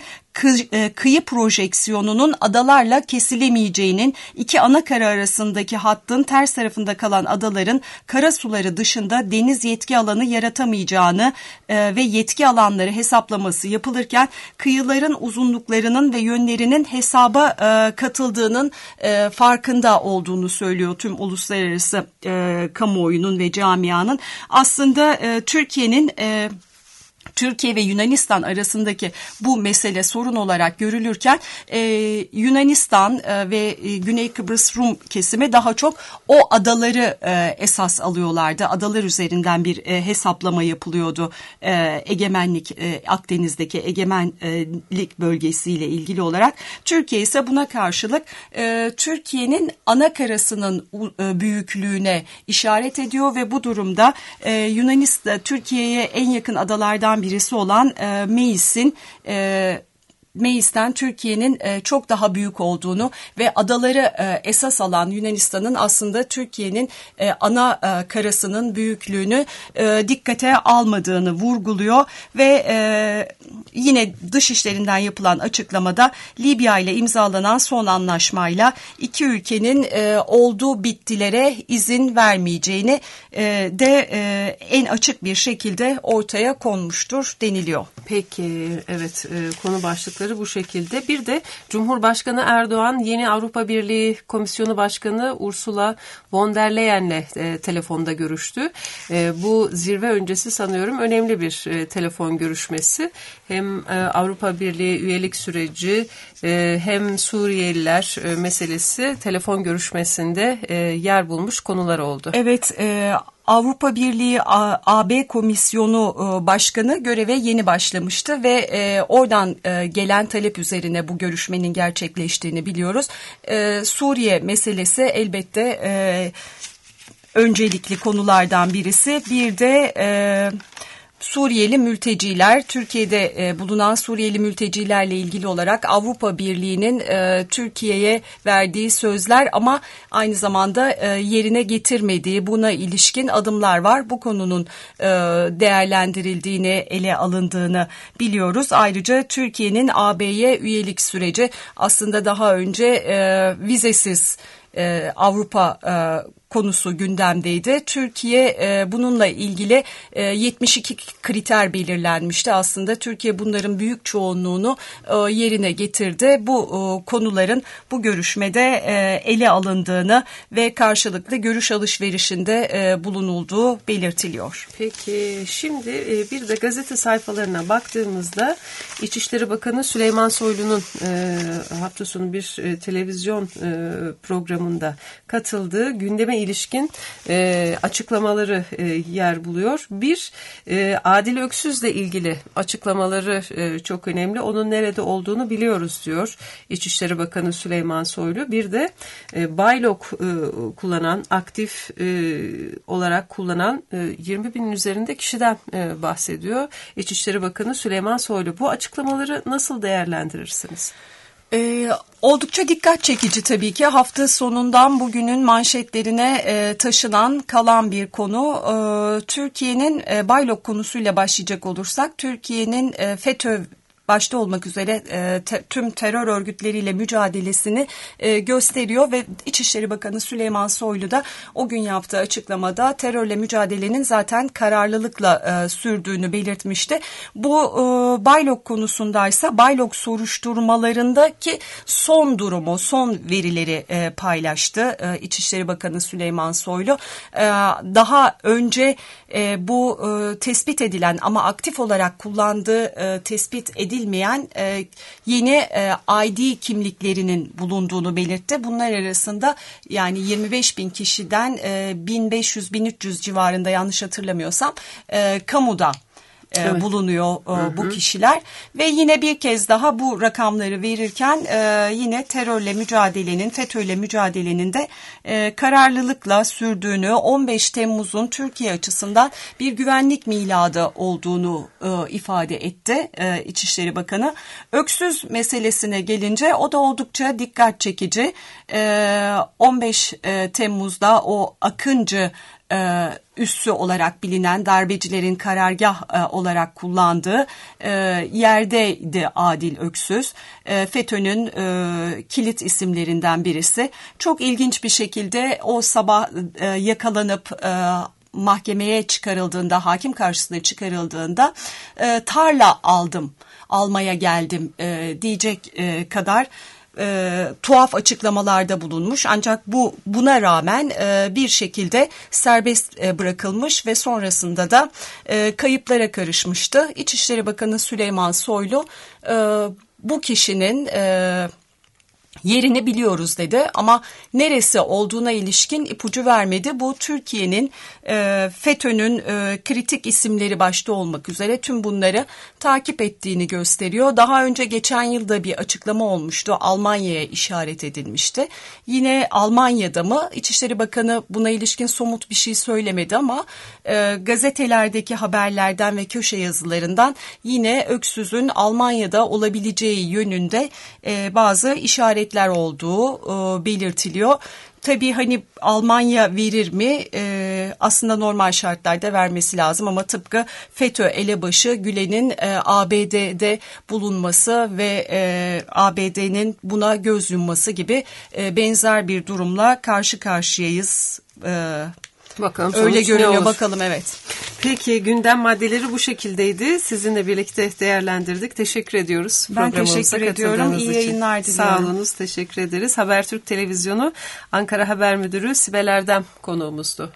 kıyı projeksiyonunun adalarla kesilemeyeceğinin, iki ana kara arasındaki hattın ters tarafında kalan adaların kara suları dışında deniz yetki alanı yaratamayacağını e, ve yetki alanları hesaplaması yapılırken kıyıların uzunluklarının ve yönlerinin hesaba e, katıldığının e, farkında olduğunu söylüyor tüm uluslararası e, kamuoyunun ve camianın. Aslında e, Türkiye'nin e, Türkiye ve Yunanistan arasındaki bu mesele sorun olarak görülürken e, Yunanistan e, ve e, Güney Kıbrıs Rum kesimi daha çok o adaları e, esas alıyorlardı. Adalar üzerinden bir e, hesaplama yapılıyordu. E, egemenlik e, Akdeniz'deki egemenlik bölgesiyle ilgili olarak. Türkiye ise buna karşılık e, Türkiye'nin ana karasının e, büyüklüğüne işaret ediyor ve bu durumda e, Yunanistan Türkiye'ye en yakın adalardan birisi olan e, Meis'in e, Meis'ten Türkiye'nin e, çok daha büyük olduğunu ve adaları e, esas alan Yunanistan'ın aslında Türkiye'nin e, ana e, karasının büyüklüğünü e, dikkate almadığını vurguluyor ve e, yine dışişlerinden yapılan açıklamada Libya ile imzalanan son anlaşmayla iki ülkenin e, olduğu bittilere izin vermeyeceğini e, de e, en açık bir şekilde ortaya konmuştur deniliyor. Peki, evet, e, konu başlıkları bu şekilde. Bir de Cumhurbaşkanı Erdoğan yeni Avrupa Birliği Komisyonu Başkanı Ursula von der Leyen'le e, telefonda görüştü. E, bu zirve öncesi sanıyorum önemli bir e, telefon görüşmesi. Hem e, Avrupa Birliği üyelik süreci e, hem Suriyeliler e, meselesi telefon görüşmesinde e, yer bulmuş konular oldu. Evet, e, Avrupa Birliği A B Komisyonu Başkanı göreve yeni başlamıştı ve e, oradan e, gelen talep üzerine bu görüşmenin gerçekleştiğini biliyoruz. E, Suriye meselesi elbette e, öncelikli konulardan birisi. Bir de E, Suriyeli mülteciler, Türkiye'de e, bulunan Suriyeli mültecilerle ilgili olarak Avrupa Birliği'nin e, Türkiye'ye verdiği sözler ama aynı zamanda e, yerine getirmediği buna ilişkin adımlar var. Bu konunun e, değerlendirildiğini, ele alındığını biliyoruz. Ayrıca Türkiye'nin A B'ye üyelik süreci aslında daha önce e, vizesiz e, Avrupa e, konusu gündemdeydi. Türkiye e, bununla ilgili e, yetmiş iki kriter belirlenmişti. Aslında Türkiye bunların büyük çoğunluğunu e, yerine getirdi. Bu e, konuların bu görüşmede e, ele alındığını ve karşılıklı görüş alışverişinde e, bulunulduğu belirtiliyor. Peki, şimdi e, bir de gazete sayfalarına baktığımızda İçişleri Bakanı Süleyman Soylu'nun e, hafta sonu bir e, televizyon e, programında katıldığı gündeme ilişkin e, açıklamaları e, yer buluyor. Bir, e, Adil Öksüz'le ilgili açıklamaları e, çok önemli. Onun nerede olduğunu biliyoruz diyor İçişleri Bakanı Süleyman Soylu. Bir de e, Baylok e, kullanan, aktif e, olarak kullanan e, yirmi binin üzerinde kişiden e, bahsediyor İçişleri Bakanı Süleyman Soylu. Bu açıklamaları nasıl değerlendirirsiniz? Ee, oldukça dikkat çekici tabii ki. Hafta sonundan bugünün manşetlerine e, taşınan kalan bir konu. Ee, Türkiye'nin e, Baylok konusuyla başlayacak olursak Türkiye'nin e, FETÖ başta olmak üzere e, te, tüm terör örgütleriyle mücadelesini e, gösteriyor ve İçişleri Bakanı Süleyman Soylu da o gün yaptığı açıklamada terörle mücadelenin zaten kararlılıkla e, sürdüğünü belirtmişti. Bu e, Baylok konusundaysa Baylok soruşturmalarındaki son durumu, son verileri e, paylaştı e, İçişleri Bakanı Süleyman Soylu. E, daha önce e, bu e, tespit edilen ama aktif olarak kullandığı e, tespit edilmeyen edilmeyen e, yeni e, I D kimliklerinin bulunduğunu belirtti. Bunlar arasında yani yirmi beş bin kişiden e, bin beş yüz bin üç yüz civarında yanlış hatırlamıyorsam e, kamuda Evet. bulunuyor hı hı. bu kişiler ve yine bir kez daha bu rakamları verirken e, yine terörle mücadelenin, FETÖ'yle mücadelenin de e, kararlılıkla sürdüğünü, on beş Temmuz'un Türkiye açısından bir güvenlik miladı olduğunu e, ifade etti e, İçişleri Bakanı. Öksüz meselesine gelince o da oldukça dikkat çekici. E, on beş Temmuz'da o Akıncı e, üssü olarak bilinen darbecilerin karargah e, olarak kullandığı e, yerdeydi Adil Öksüz. E, FETÖ'nün e, kilit isimlerinden birisi. Çok ilginç bir şekilde o sabah e, yakalanıp e, mahkemeye çıkarıldığında, hakim karşısına çıkarıldığında e, tarla aldım, almaya geldim e, diyecek e, kadar e, tuhaf açıklamalarda bulunmuş. Ancak bu buna rağmen e, bir şekilde serbest e, bırakılmış ve sonrasında da e, kayıplara karışmıştı. İçişleri Bakanı Süleyman Soylu e, bu kişinin e, yerini biliyoruz dedi ama neresi olduğuna ilişkin ipucu vermedi. Bu Türkiye'nin e, FETÖ'nün e, kritik isimleri başta olmak üzere tüm bunları takip ettiğini gösteriyor. Daha önce geçen yılda bir açıklama olmuştu. Almanya'ya işaret edilmişti. Yine Almanya'da mı? İçişleri Bakanı buna ilişkin somut bir şey söylemedi ama e, gazetelerdeki haberlerden ve köşe yazılarından yine öksüzün Almanya'da olabileceği yönünde e, bazı işaret olduğu e, belirtiliyor. Tabii hani Almanya verir mi? E, aslında normal şartlarda vermesi lazım ama tıpkı FETÖ elebaşı Gülen'in e, A B D'de bulunması ve e, A B D'nin buna göz yumması gibi e, benzer bir durumla karşı karşıyayız. E, Bakalım öyle görünüyor, bakalım, evet. Peki, gündem maddeleri bu şekildeydi. Sizinle birlikte değerlendirdik. Teşekkür ediyoruz. Ben teşekkür ediyorum. İyi yayınlar diliyorum. Sağ olunuz, teşekkür ederiz. Habertürk Televizyonu Ankara Haber Müdürü Sibel Erdem konuğumuzdu.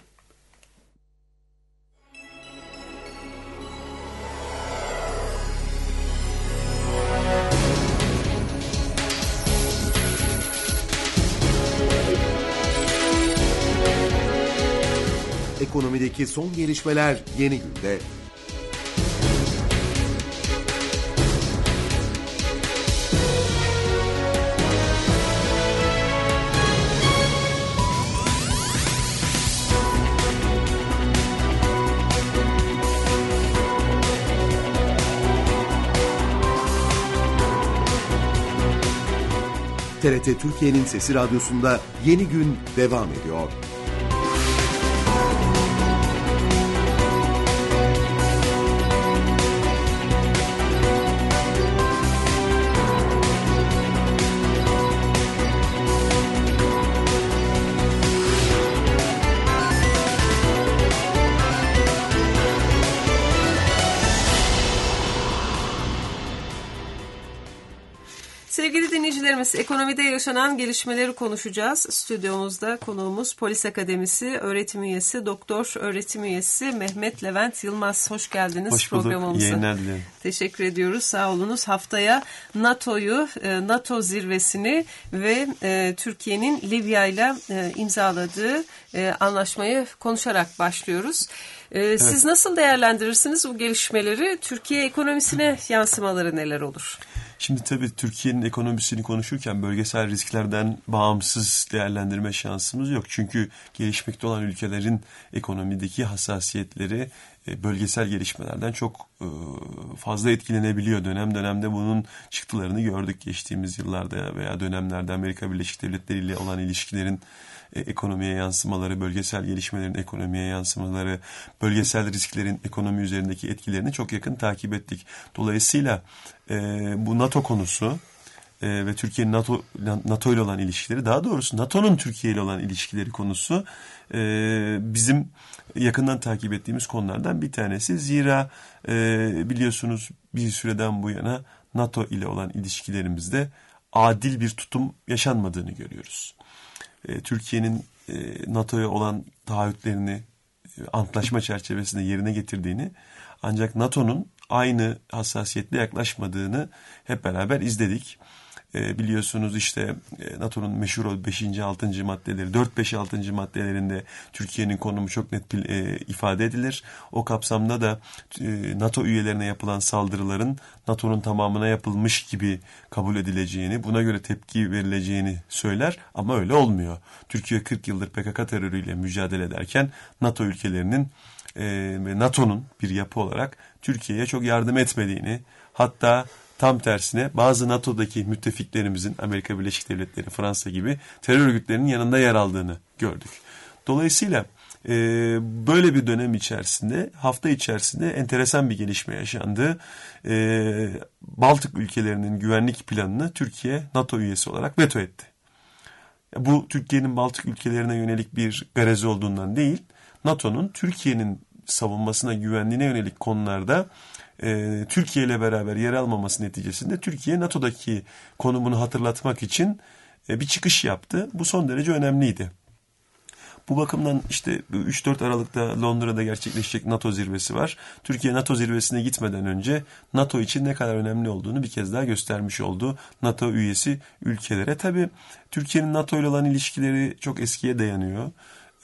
Ekonomideki son gelişmeler Yeni Günde. T R T Türkiye'nin Sesi Radyosu'nda Yeni Gün devam ediyor. Sevgili dinleyicilerimiz, ekonomide yaşanan gelişmeleri konuşacağız. Stüdyomuzda konuğumuz Polis Akademisi öğretim üyesi, doktor öğretim üyesi Mehmet Levent Yılmaz. Hoş geldiniz Hoş bulduk. programımıza. Yayınlar dilerim. Teşekkür ediyoruz. Sağ olunuz. Haftaya NATO'yu, NATO zirvesini ve Türkiye'nin Libya ile imzaladığı anlaşmayı konuşarak başlıyoruz. Siz evet. nasıl değerlendirirsiniz bu gelişmeleri? Türkiye ekonomisine yansımaları neler olur? Şimdi tabii Türkiye'nin ekonomisini konuşurken bölgesel risklerden bağımsız değerlendirme şansımız yok. Çünkü gelişmekte olan ülkelerin ekonomideki hassasiyetleri bölgesel gelişmelerden çok fazla etkilenebiliyor. Dönem dönemde bunun çıktılarını gördük geçtiğimiz yıllarda veya dönemlerde Amerika Birleşik Devletleri ile olan ilişkilerin ekonomiye yansımaları, bölgesel gelişmelerin ekonomiye yansımaları, bölgesel risklerin ekonomi üzerindeki etkilerini çok yakın takip ettik. Dolayısıyla e, bu NATO konusu e, ve Türkiye'nin NATO, NATO ile olan ilişkileri, daha doğrusu NATO'nun Türkiye ile olan ilişkileri konusu e, bizim yakından takip ettiğimiz konulardan bir tanesi. Zira e, biliyorsunuz bir süreden bu yana NATO ile olan ilişkilerimizde adil bir tutum yaşanmadığını görüyoruz. Türkiye'nin NATO'ya olan taahhütlerini antlaşma çerçevesinde yerine getirdiğini, ancak NATO'nun aynı hassasiyetle yaklaşmadığını hep beraber izledik. Biliyorsunuz işte NATO'nun meşhur o beşinci altıncı maddeleri, dört beş altıncı maddelerinde Türkiye'nin konumu çok net ifade edilir. O kapsamda da NATO üyelerine yapılan saldırıların NATO'nun tamamına yapılmış gibi kabul edileceğini, buna göre tepki verileceğini söyler ama öyle olmuyor. Türkiye kırk yıldır P K K terörüyle mücadele ederken NATO ülkelerinin ve NATO'nun bir yapı olarak Türkiye'ye çok yardım etmediğini, hatta tam tersine bazı NATO'daki müttefiklerimizin, Amerika Birleşik Devletleri, Fransa gibi terör örgütlerinin yanında yer aldığını gördük. Dolayısıyla e, böyle bir dönem içerisinde, hafta içerisinde enteresan bir gelişme yaşandı. E, Baltık ülkelerinin güvenlik planını Türkiye NATO üyesi olarak veto etti. Bu Türkiye'nin Baltık ülkelerine yönelik bir garezi olduğundan değil, NATO'nun Türkiye'nin savunmasına, güvenliğine yönelik konularda e, Türkiye ile beraber yer almaması neticesinde Türkiye NATO'daki konumunu hatırlatmak için e, bir çıkış yaptı. Bu son derece önemliydi. Bu bakımdan işte üç dört Aralık'ta Londra'da gerçekleşecek NATO zirvesi var. Türkiye NATO zirvesine gitmeden önce NATO için ne kadar önemli olduğunu bir kez daha göstermiş oldu. NATO üyesi ülkelere. Tabii Türkiye'nin NATO ile olan ilişkileri çok eskiye dayanıyor. Ee,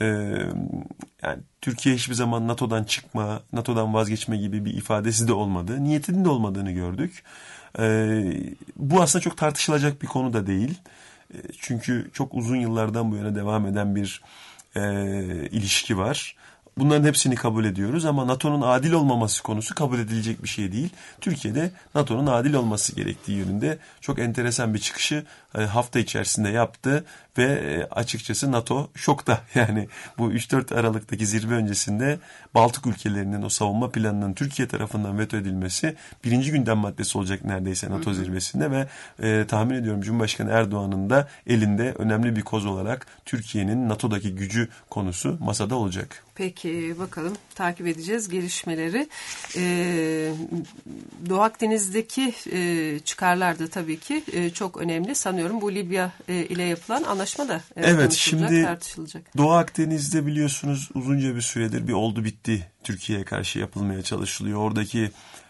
yani Türkiye hiçbir zaman NATO'dan çıkma, NATO'dan vazgeçme gibi bir ifadesi de olmadı. Niyetinin de olmadığını gördük. Ee, bu aslında çok tartışılacak bir konu da değil. Ee, çünkü çok uzun yıllardan bu yana devam eden bir E, ilişki var. Bunların hepsini kabul ediyoruz ama NATO'nun adil olmaması konusu kabul edilecek bir şey değil. Türkiye'de NATO'nun adil olması gerektiği yönünde çok enteresan bir çıkışı e, hafta içerisinde yaptı ve e, açıkçası NATO şokta. Yani bu üç dört Aralık'taki zirve öncesinde Baltık ülkelerinin o savunma planının Türkiye tarafından veto edilmesi birinci gündem maddesi olacak neredeyse NATO zirvesinde ve e, tahmin ediyorum Cumhurbaşkanı Erdoğan'ın da elinde önemli bir koz olarak Türkiye'nin NATO'daki gücü konusu masada olacak. Peki bakalım, takip edeceğiz gelişmeleri. Ee, Doğu Akdeniz'deki e, çıkarlar da tabii ki e, çok önemli. Sanıyorum bu Libya e, ile yapılan anlaşma da e, evet, şimdi tartışılacak. Doğu Akdeniz'de biliyorsunuz uzunca bir süredir bir oldu bitti Türkiye'ye karşı yapılmaya çalışılıyor. Oradaki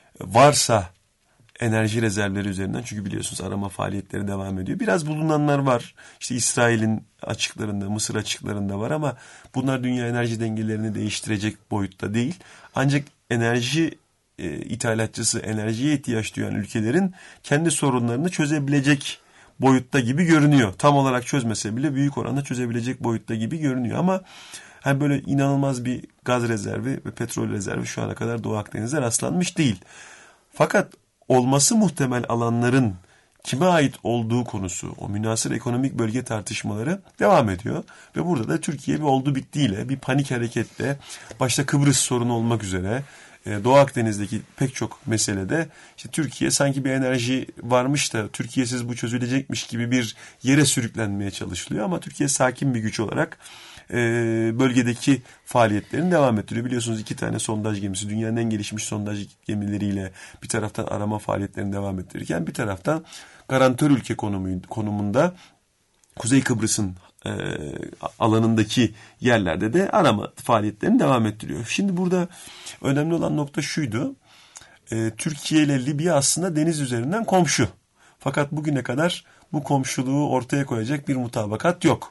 varsa enerji rezervleri üzerinden, çünkü biliyorsunuz arama faaliyetleri devam ediyor. Biraz bulunanlar var. İşte İsrail'in açıklarında, Mısır açıklarında var ama bunlar dünya enerji dengelerini değiştirecek boyutta değil. Ancak enerji e, ithalatçısı, enerjiye ihtiyaç duyan ülkelerin kendi sorunlarını çözebilecek boyutta gibi görünüyor. Tam olarak çözmese bile büyük oranda çözebilecek boyutta gibi görünüyor ama hani böyle inanılmaz bir gaz rezervi ve petrol rezervi şu ana kadar Doğu Akdeniz'de rastlanmış değil. Fakat olması muhtemel alanların kime ait olduğu konusu, o münhasır ekonomik bölge tartışmaları devam ediyor. Ve burada da Türkiye bir oldu bittiyle, bir panik hareketle, başta Kıbrıs sorunu olmak üzere Doğu Akdeniz'deki pek çok meselede işte Türkiye sanki bir enerji varmış da Türkiye'siz bu çözülecekmiş gibi bir yere sürüklenmeye çalışılıyor. Ama Türkiye sakin bir güç olarak e, bölgedeki faaliyetlerini devam ettiriyor. Biliyorsunuz iki tane sondaj gemisi, dünyanın en gelişmiş sondaj gemileriyle bir taraftan arama faaliyetlerini devam ettirirken bir taraftan garantör ülke konumu, konumunda Kuzey Kıbrıs'ın e, alanındaki yerlerde de arama faaliyetlerini devam ettiriyor. Şimdi burada önemli olan nokta şuydu. E, Türkiye ile Libya aslında deniz üzerinden komşu. Fakat bugüne kadar bu komşuluğu ortaya koyacak bir mutabakat yok.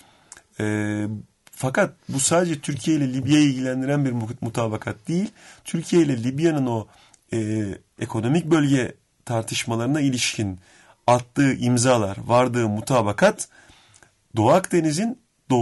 E, fakat bu sadece Türkiye ile Libya'yı ilgilendiren bir mutabakat değil. Türkiye ile Libya'nın o e, ekonomik bölge tartışmalarına ilişkin attığı imzalar, vardığı mutabakat Doğu Akdeniz'in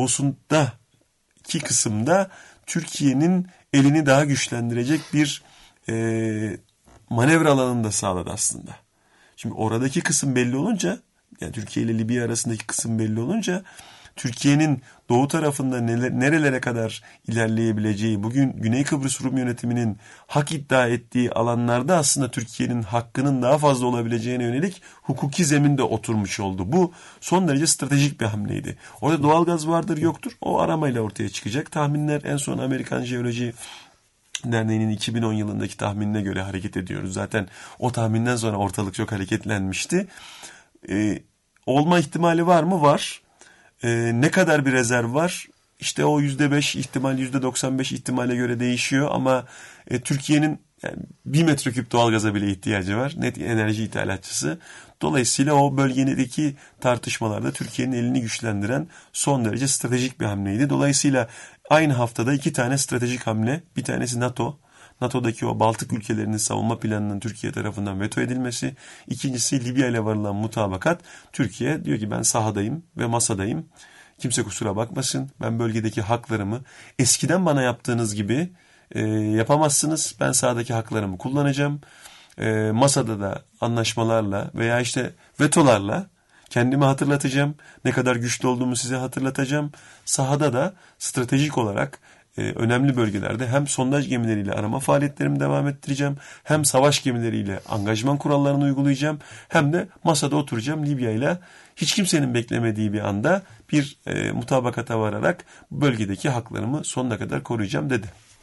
doğusundaki kısımda Türkiye'nin elini daha güçlendirecek bir e, manevra alanını da sağladı aslında. Şimdi oradaki kısım belli olunca, yani Türkiye ile Libya arasındaki kısım belli olunca Türkiye'nin doğu tarafında neler, nerelere kadar ilerleyebileceği, bugün Güney Kıbrıs Rum yönetiminin hak iddia ettiği alanlarda aslında Türkiye'nin hakkının daha fazla olabileceğine yönelik hukuki zemin de oturmuş oldu. Bu son derece stratejik bir hamleydi. Orada doğalgaz vardır yoktur, o aramayla ortaya çıkacak. Tahminler en son Amerikan Jeoloji Derneği'nin iki bin on yılındaki tahminine göre hareket ediyoruz. Zaten o tahminden sonra ortalık çok hareketlenmişti. Ee, olma ihtimali var mı? Var. Ee, ne kadar bir rezerv var? İşte o yüzde beş ihtimal, yüzde doksan beş ihtimale göre değişiyor ama e, Türkiye'nin yani bir metreküp doğalgaza bile ihtiyacı var. Net enerji ithalatçısı. Dolayısıyla o bölgedeki tartışmalarda Türkiye'nin elini güçlendiren son derece stratejik bir hamleydi. Dolayısıyla aynı haftada iki tane stratejik hamle. Bir tanesi NATO. NATO'daki o Baltık ülkelerinin savunma planının Türkiye tarafından veto edilmesi. İkincisi Libya ile varılan mutabakat. Türkiye diyor ki ben sahadayım ve masadayım. Kimse kusura bakmasın. Ben bölgedeki haklarımı eskiden bana yaptığınız gibi e, yapamazsınız. Ben sahadaki haklarımı kullanacağım. E, masada da anlaşmalarla veya işte vetolarla kendimi hatırlatacağım. Ne kadar güçlü olduğumu size hatırlatacağım. Sahada da stratejik olarak e, önemli bölgelerde hem sondaj gemileriyle arama faaliyetlerimi devam ettireceğim. Hem savaş gemileriyle angajman kurallarını uygulayacağım. Hem de masada oturacağım Libya ile hiç kimsenin beklemediği bir anda bir e, mutabakata vararak bölgedeki haklarımı sonuna kadar koruyacağım dedi.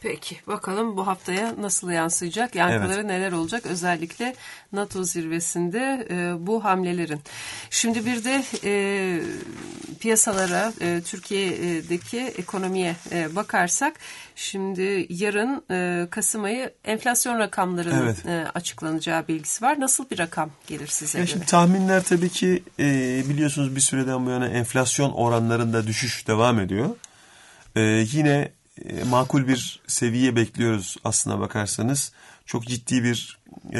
Peki bakalım bu haftaya nasıl yansıyacak? Yankıları evet. neler olacak? Özellikle NATO zirvesinde e, bu hamlelerin. Şimdi bir de e, piyasalara, e, Türkiye'deki ekonomiye e, bakarsak, şimdi yarın e, Kasım ayı enflasyon rakamlarının evet. e, açıklanacağı bilgisi var. Nasıl bir rakam gelir size göre? Şimdi tahminler tabii ki e, biliyorsunuz bir süreden bu yana enflasyon oranlarında düşüş devam ediyor. E, yine e, makul bir seviye bekliyoruz aslına bakarsanız. Çok ciddi bir e,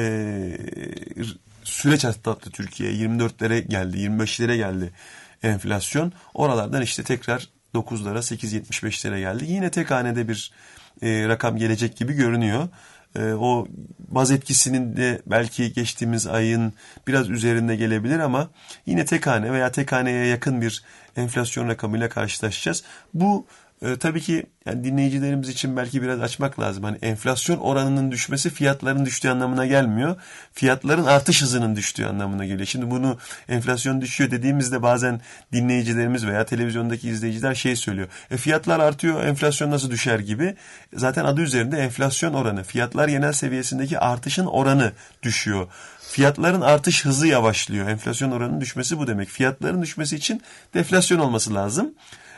süreç atlattı Türkiye. yirmi dörtlere geldi, yirmi beşlere geldi enflasyon. Oralardan işte tekrar dokuzlara, sekiz yetmiş beşlere geldi. Yine tek hanede bir e, rakam gelecek gibi görünüyor. E, o baz etkisinin de belki geçtiğimiz ayın biraz üzerinde gelebilir ama yine tek hane veya tek haneye yakın bir enflasyon rakamıyla karşılaşacağız. Bu e, tabii ki yani dinleyicilerimiz için belki biraz açmak lazım. Hani enflasyon oranının düşmesi fiyatların düştüğü anlamına gelmiyor. Fiyatların artış hızının düştüğü anlamına geliyor. Şimdi bunu enflasyon düşüyor dediğimizde bazen dinleyicilerimiz veya televizyondaki izleyiciler şey söylüyor. E fiyatlar artıyor, enflasyon nasıl düşer gibi. Zaten adı üzerinde enflasyon oranı. Fiyatlar genel seviyesindeki artışın oranı düşüyor. Fiyatların artış hızı yavaşlıyor. Enflasyon oranının düşmesi bu demek. Fiyatların düşmesi için deflasyon olması lazım.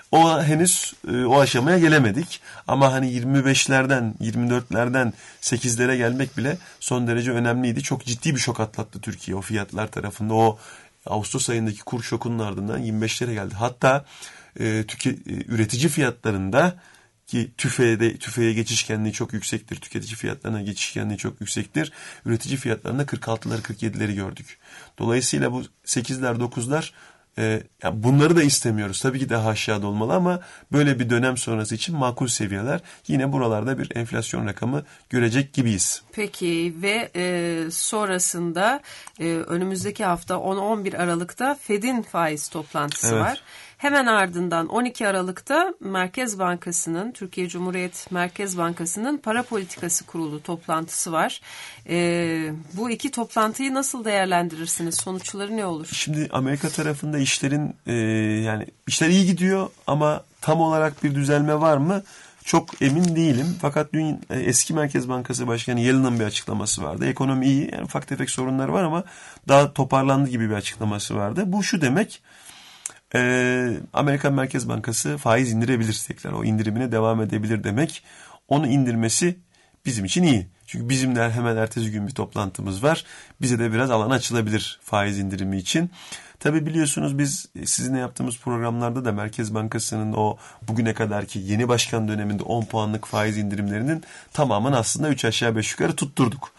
O henüz e, o aşamaya gelemedik. Ama hani yirmi beşlerden, yirmi dörtlerden sekizlere gelmek bile son derece önemliydi. Çok ciddi bir şok atlattı Türkiye o fiyatlar tarafında. O Ağustos ayındaki kur şokunun ardından yirmi beşlere geldi. Hatta e, tüke, e, üretici fiyatlarında ki tüfeğe, tüfeğe geçişkenliği çok yüksektir. Tüketici fiyatlarına geçişkenliği çok yüksektir. Üretici fiyatlarında kırk altıları kırk yedileri gördük. Dolayısıyla bu sekizler dokuzlar e, yani bunları da istemiyoruz. Tabii ki daha aşağıda olmalı ama böyle bir dönem sonrası için makul seviyeler. Yine buralarda bir enflasyon rakamı görecek gibiyiz. Peki ve e, sonrasında e, önümüzdeki hafta on on bir Aralık'ta Fed'in faiz toplantısı evet. var. Hemen ardından on iki Aralık'ta Merkez Bankası'nın, Türkiye Cumhuriyet Merkez Bankası'nın Para Politikası Kurulu toplantısı var. Ee, bu iki toplantıyı nasıl değerlendirirsiniz? Sonuçları ne olur? Şimdi Amerika tarafında işlerin e, yani işler iyi gidiyor ama tam olarak bir düzelme var mı? Çok emin değilim. Fakat dün eski Merkez Bankası Başkanı Yellen'ın bir açıklaması vardı. Ekonomi iyi, yani ufak tefek sorunlar var ama daha toparlandı gibi bir açıklaması vardı. Bu şu demek: Ee, Amerikan Merkez Bankası faiz indirebilir tekrar. O indirimine devam edebilir demek. Onu indirmesi bizim için iyi. Çünkü bizim de hemen ertesi gün bir toplantımız var. Bize de biraz alan açılabilir faiz indirimi için. Tabii biliyorsunuz biz sizinle yaptığımız programlarda da Merkez Bankası'nın o bugüne kadarki yeni başkan döneminde on puanlık faiz indirimlerinin tamamını aslında üç aşağı beş yukarı tutturduk.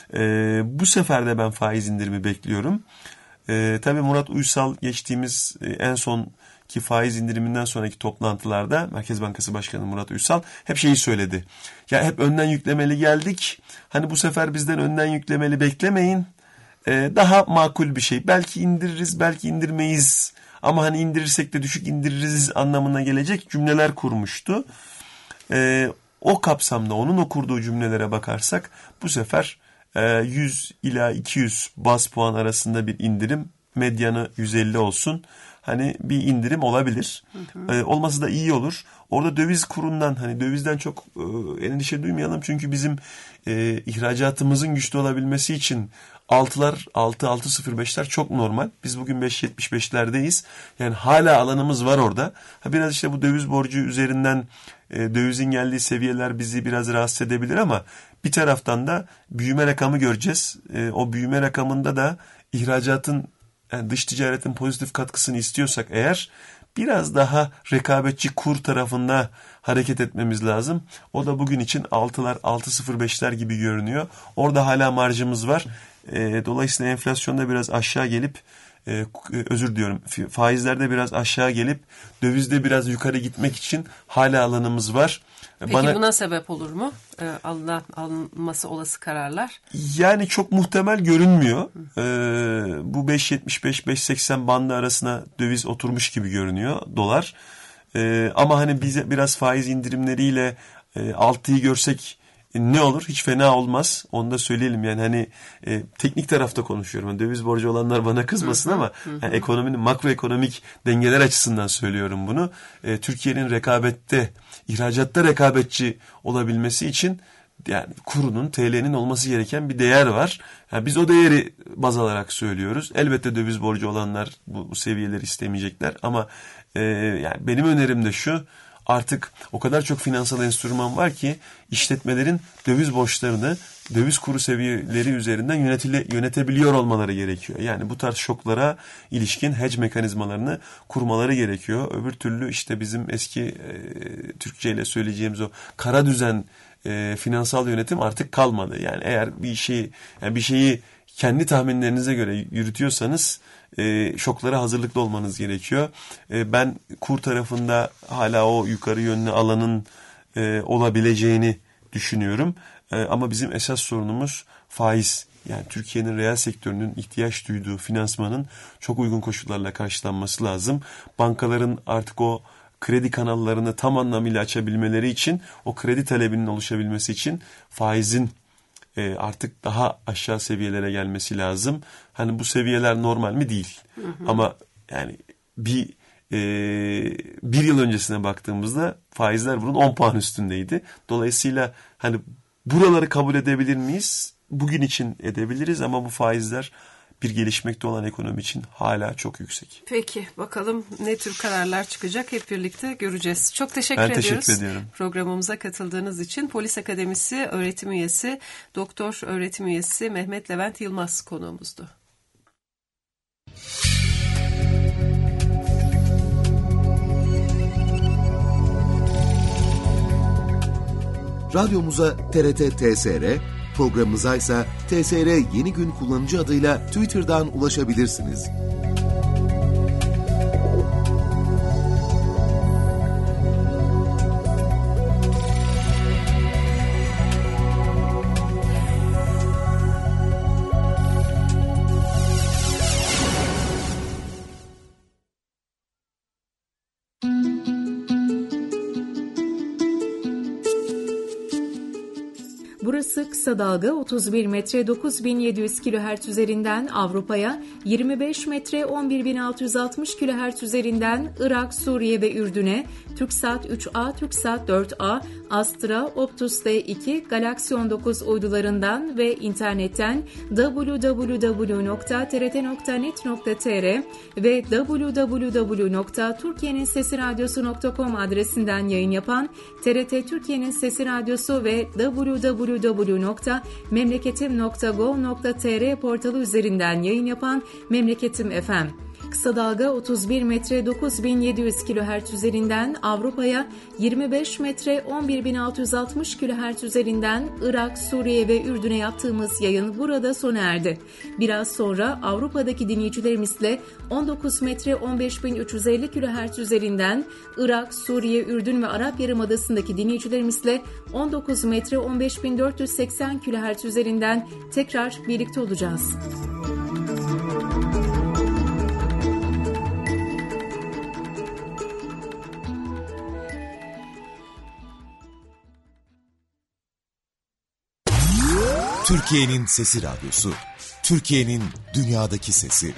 Ee, bu sefer de ben faiz indirimi bekliyorum. Ee, tabii Murat Uysal geçtiğimiz e, en son ki faiz indiriminden sonraki toplantılarda Merkez Bankası Başkanı Murat Uysal hep şeyi söyledi. Ya hep önden yüklemeli geldik. Hani bu sefer bizden önden yüklemeli beklemeyin. Ee, daha makul bir şey. Belki indiririz, belki indirmeyiz. Ama hani indirirsek de düşük indiririz anlamına gelecek cümleler kurmuştu. Ee, o kapsamda onun o kurduğu cümlelere bakarsak bu sefer yüz ila iki yüz baz puan arasında bir indirim, medyanı yüz elli olsun. Hani bir indirim olabilir. Hı hı. Ee, olması da iyi olur. Orada döviz kurundan, hani dövizden çok e, endişe duymayalım. Çünkü bizim e, ihracatımızın güçlü olabilmesi için altılar, altı altı sıfır beşler çok normal. Biz bugün beş yetmiş beşlerdeyiz. Yani hala alanımız var orada. Ha, biraz işte bu döviz borcu üzerinden e, dövizin geldiği seviyeler bizi biraz rahatsız edebilir ama bir taraftan da büyüme rakamı göreceğiz. E, o büyüme rakamında da ihracatın, yani dış ticaretin pozitif katkısını istiyorsak eğer biraz daha rekabetçi kur tarafında hareket etmemiz lazım. O da bugün için altılar, altı sıfır beşler gibi görünüyor. Orada hala marjımız var. E, dolayısıyla enflasyonda biraz aşağı gelip e, özür diliyorum faizlerde biraz aşağı gelip dövizde biraz yukarı gitmek için hala alanımız var. Peki Bana, buna sebep olur mu? Ee, alınan, alınması olası kararlar? Yani çok muhtemel görünmüyor. Ee, bu beş yetmiş beş beş seksen bandı arasına döviz oturmuş gibi görünüyor dolar. Ee, ama hani bize biraz faiz indirimleriyle e, altıyı görsek ne olur? Hiç fena olmaz. Onu da söyleyelim yani hani e, teknik tarafta konuşuyorum. Yani döviz borcu olanlar bana kızmasın hı hı, ama hı. Yani ekonominin makroekonomik dengeler açısından söylüyorum bunu. E, Türkiye'nin rekabette, ihracatta rekabetçi olabilmesi için yani kurunun, T L'nin olması gereken bir değer var. Yani biz o değeri baz alarak söylüyoruz. Elbette döviz borcu olanlar bu, bu seviyeleri istemeyecekler ama e, yani benim önerim de şu. Artık o kadar çok finansal enstrüman var ki işletmelerin döviz borçlarını döviz kuru seviyeleri üzerinden yönetile, yönetebiliyor olmaları gerekiyor. Yani bu tarz şoklara ilişkin hedge mekanizmalarını kurmaları gerekiyor. Öbür türlü işte bizim eski e, Türkçe ile söyleyeceğimiz o kara düzen e, finansal yönetim artık kalmadı. Yani eğer bir şey yani bir şeyi kendi tahminlerinize göre yürütüyorsanız e, şoklara hazırlıklı olmanız gerekiyor. E, ben kur tarafında hala o yukarı yönlü alanın e, olabileceğini düşünüyorum. E, ama bizim esas sorunumuz faiz. Yani Türkiye'nin reel sektörünün ihtiyaç duyduğu finansmanın çok uygun koşullarla karşılanması lazım. Bankaların artık o kredi kanallarını tam anlamıyla açabilmeleri için, o kredi talebinin oluşabilmesi için faizin E, artık daha aşağı seviyelere gelmesi lazım. Hani bu seviyeler normal mi? Değil. Hı hı. Ama yani bir e, bir yıl öncesine baktığımızda faizler bunun on puan üstündeydi. Dolayısıyla hani buraları kabul edebilir miyiz? Bugün için edebiliriz ama bu faizler bir gelişmekte olan ekonomi için hala çok yüksek. Peki bakalım ne tür kararlar çıkacak hep birlikte göreceğiz. Çok teşekkür ben ediyoruz. Ben teşekkür ediyorum. Programımıza katıldığınız için. Polis Akademisi öğretim üyesi, doktor öğretim üyesi Mehmet Levent Yılmaz konuğumuzdu. Radyomuza T R T T S R, programımıza ise T S R Yeni Gün kullanıcı adıyla Twitter'dan ulaşabilirsiniz. Burası kısa dalga otuz bir metre dokuz bin yedi yüz kilohertz üzerinden Avrupa'ya, yirmi beş metre on bir bin altı yüz altmış kilohertz üzerinden Irak, Suriye ve Ürdün'e, TürkSat üç A, TürkSat dört A, Astra, Optus D iki, Galaxy on dokuz uydularından ve internetten double-u double-u double-u nokta t r t nokta net nokta t r ve double-u double-u double-u nokta türkiyenin sesi radyosu nokta com adresinden yayın yapan T R T Türkiye'nin Sesi Radyosu ve double-u double-u double-u nokta memleketim nokta gov nokta t r portalı üzerinden yayın yapan Memleketim F M. Kısa dalga otuz bir metre dokuz bin yedi yüz kilohertz üzerinden Avrupa'ya, yirmi beş metre on bir bin altı yüz altmış kilohertz üzerinden Irak, Suriye ve Ürdün'e yaptığımız yayın burada sona erdi. Biraz sonra Avrupa'daki dinleyicilerimizle on dokuz metre on beş bin üç yüz elli kilohertz üzerinden Irak, Suriye, Ürdün ve Arap Yarımadası'ndaki dinleyicilerimizle on dokuz metre on beş bin dört yüz seksen kilohertz üzerinden tekrar birlikte olacağız. Türkiye'nin Sesi Radyosu, Türkiye'nin dünyadaki sesi.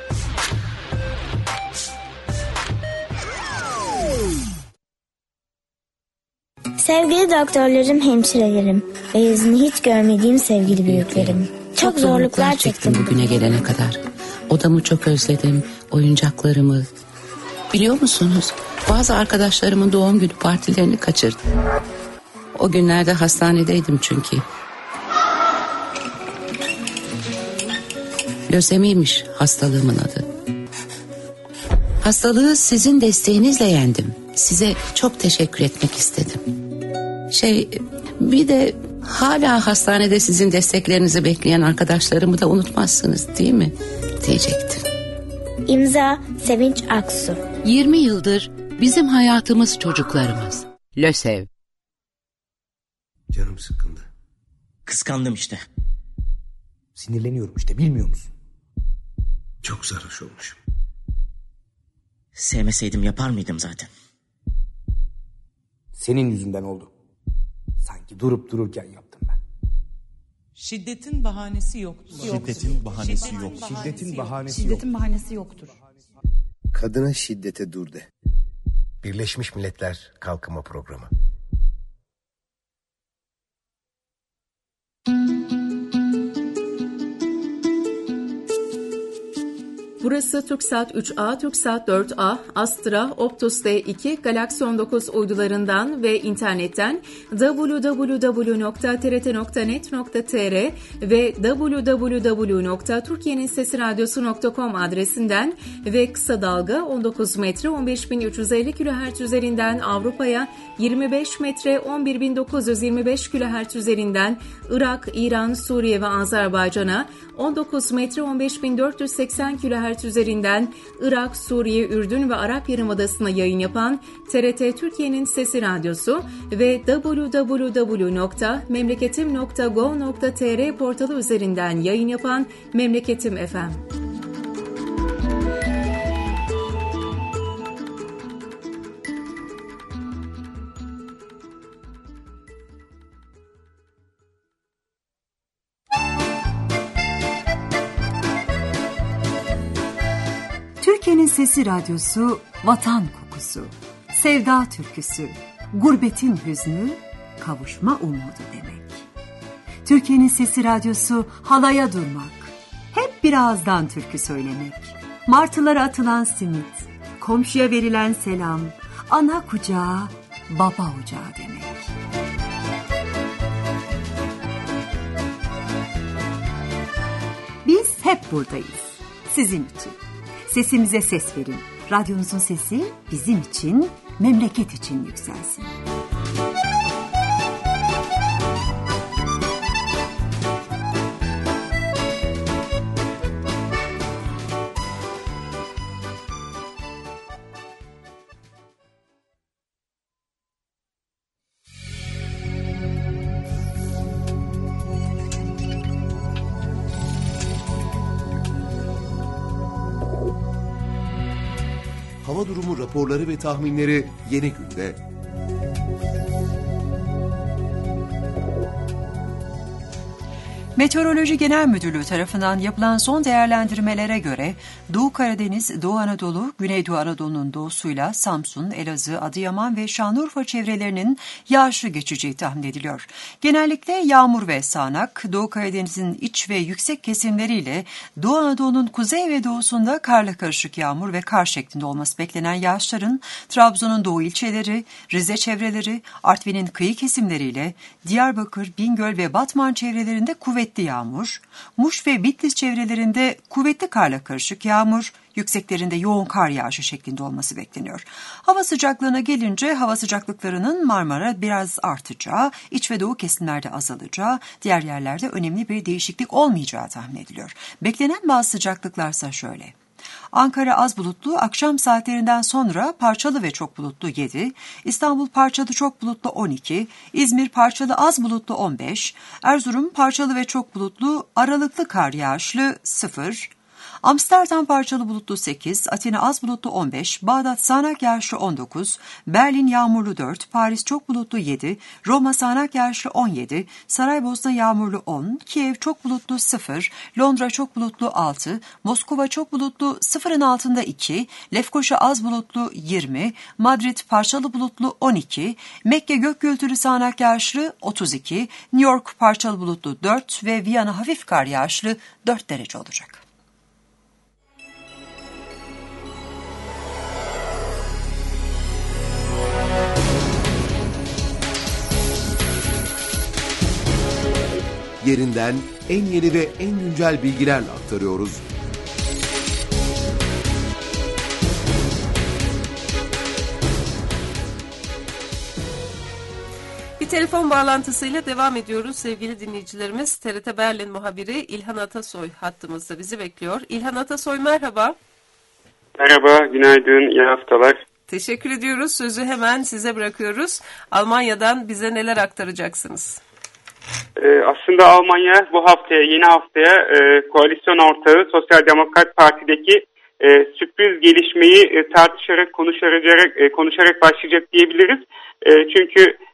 Sevgili doktorlarım, hemşirelerim ve yüzünü hiç görmediğim sevgili büyüklerim. Çok, çok zorluklar çektim bugüne gelene kadar. Odamı çok özledim, oyuncaklarımı. Biliyor musunuz? Bazı arkadaşlarımın doğum günü partilerini kaçırdım. O günlerde hastanedeydim çünkü. Lösemiymiş hastalığımın adı. Hastalığı sizin desteğinizle yendim. Size çok teşekkür etmek istedim. Şey, bir de hala hastanede sizin desteklerinizi bekleyen arkadaşlarımı da unutmazsınız değil mi? Diyecektim. İmza Sevinç Aksu. yirmi yıldır bizim hayatımız çocuklarımız. LÖSEV. Canım sıkkındı. Kıskandım işte. Sinirleniyorum işte, bilmiyor musun? Çok sarhoş olmuşum. Sevmeseydim yapar mıydım zaten? Senin yüzünden oldu. Sanki. Sanki durup dururken yaptım ben. Şiddetin bahanesi yoktur. Şiddetin bahanesi yoktur. Şiddetin bahanesi Şiddetin bahanesi yoktur. Kadına şiddete dur de. Birleşmiş Milletler Kalkınma Programı. Burası TürkSat üç A, TürkSat dört A, Astra, Optus D iki, Galaxy on dokuz uydularından ve internetten double-u double-u double-u nokta t r t nokta net nokta t r ve double-u double-u double-u nokta türkiyenin sesi radyosu nokta com adresinden ve kısa dalga on dokuz metre on beş bin üç yüz elli kilohertz üzerinden Avrupa'ya, yirmi beş metre on bir bin dokuz yüz yirmi beş kilohertz üzerinden Irak, İran, Suriye ve Azerbaycan'a, on dokuz metre on beş bin dört yüz seksen kilohertz üzerinden Irak, Suriye, Ürdün ve Arap Yarımadası'na yayın yapan T R T Türkiye'nin Sesi Radyosu ve double-u double-u double-u nokta memleketim nokta gov nokta t r portalı üzerinden yayın yapan Memleketim F M. Türkiye'nin Sesi Radyosu, vatan kokusu, sevda türküsü, gurbetin hüznü, kavuşma umudu demek. Türkiye'nin Sesi Radyosu, halaya durmak, hep bir ağızdan türkü söylemek, martılara atılan simit, komşuya verilen selam, ana kucağı, baba ocağı demek. Biz hep buradayız, sizin için. Sesimize ses verin. Radyonuzun sesi bizim için, memleket için yükselsin. Hava durumu raporları ve tahminleri Yeni Günde. Meteoroloji Genel Müdürlüğü tarafından yapılan son değerlendirmelere göre Doğu Karadeniz, Doğu Anadolu, Güneydoğu Anadolu'nun doğusuyla Samsun, Elazığ, Adıyaman ve Şanlıurfa çevrelerinin yağışlı geçeceği tahmin ediliyor. Genellikle yağmur ve sağanak, Doğu Karadeniz'in iç ve yüksek kesimleriyle Doğu Anadolu'nun kuzey ve doğusunda karla karışık yağmur ve kar şeklinde olması beklenen yağışların Trabzon'un doğu ilçeleri, Rize çevreleri, Artvin'in kıyı kesimleriyle Diyarbakır, Bingöl ve Batman çevrelerinde kuvvetli yağmur, Muş ve Bitlis çevrelerinde kuvvetli karla karışık yağmur, yükseklerinde yoğun kar yağışı şeklinde olması bekleniyor. Hava sıcaklığına gelince hava sıcaklıklarının Marmara biraz artacağı, iç ve doğu kesimlerde azalacağı, diğer yerlerde önemli bir değişiklik olmayacağı tahmin ediliyor. Beklenen bazı sıcaklıklarsa şöyle. Ankara az bulutlu, akşam saatlerinden sonra parçalı ve çok bulutlu yedi, İstanbul parçalı çok bulutlu on iki, İzmir parçalı az bulutlu on beş, Erzurum parçalı ve çok bulutlu, aralıklı kar yağışlı sıfır, Amsterdam parçalı bulutlu sekiz, Atina az bulutlu on beş, Bağdat sağanak yağışlı on dokuz, Berlin yağmurlu dört, Paris çok bulutlu yedi, Roma sağanak yağışlı on yedi, Saraybosna yağmurlu on, Kiev çok bulutlu sıfır, Londra çok bulutlu altı, Moskova çok bulutlu sıfırın altında iki, Lefkoşa az bulutlu yirmi, Madrid parçalı bulutlu on iki, Mekke gök gürültülü sağanak yağışlı otuz iki, New York parçalı bulutlu dört ve Viyana hafif kar yağışlı dört derece olacak. Yerinden en yeni ve en güncel bilgilerle aktarıyoruz. Bir telefon bağlantısıyla devam ediyoruz sevgili dinleyicilerimiz. T R T Berlin muhabiri İlhan Atasoy hattımızda bizi bekliyor. İlhan Atasoy merhaba. Merhaba, günaydın, iyi haftalar. Teşekkür ediyoruz. Sözü hemen size bırakıyoruz. Almanya'dan bize neler aktaracaksınız? Ee, aslında Almanya bu haftaya, yeni haftaya e, koalisyon ortağı Sosyal Demokrat Parti'deki e, sürpriz gelişmeyi e, tartışarak, konuşarak, e, konuşarak başlayacak diyebiliriz. E, çünkü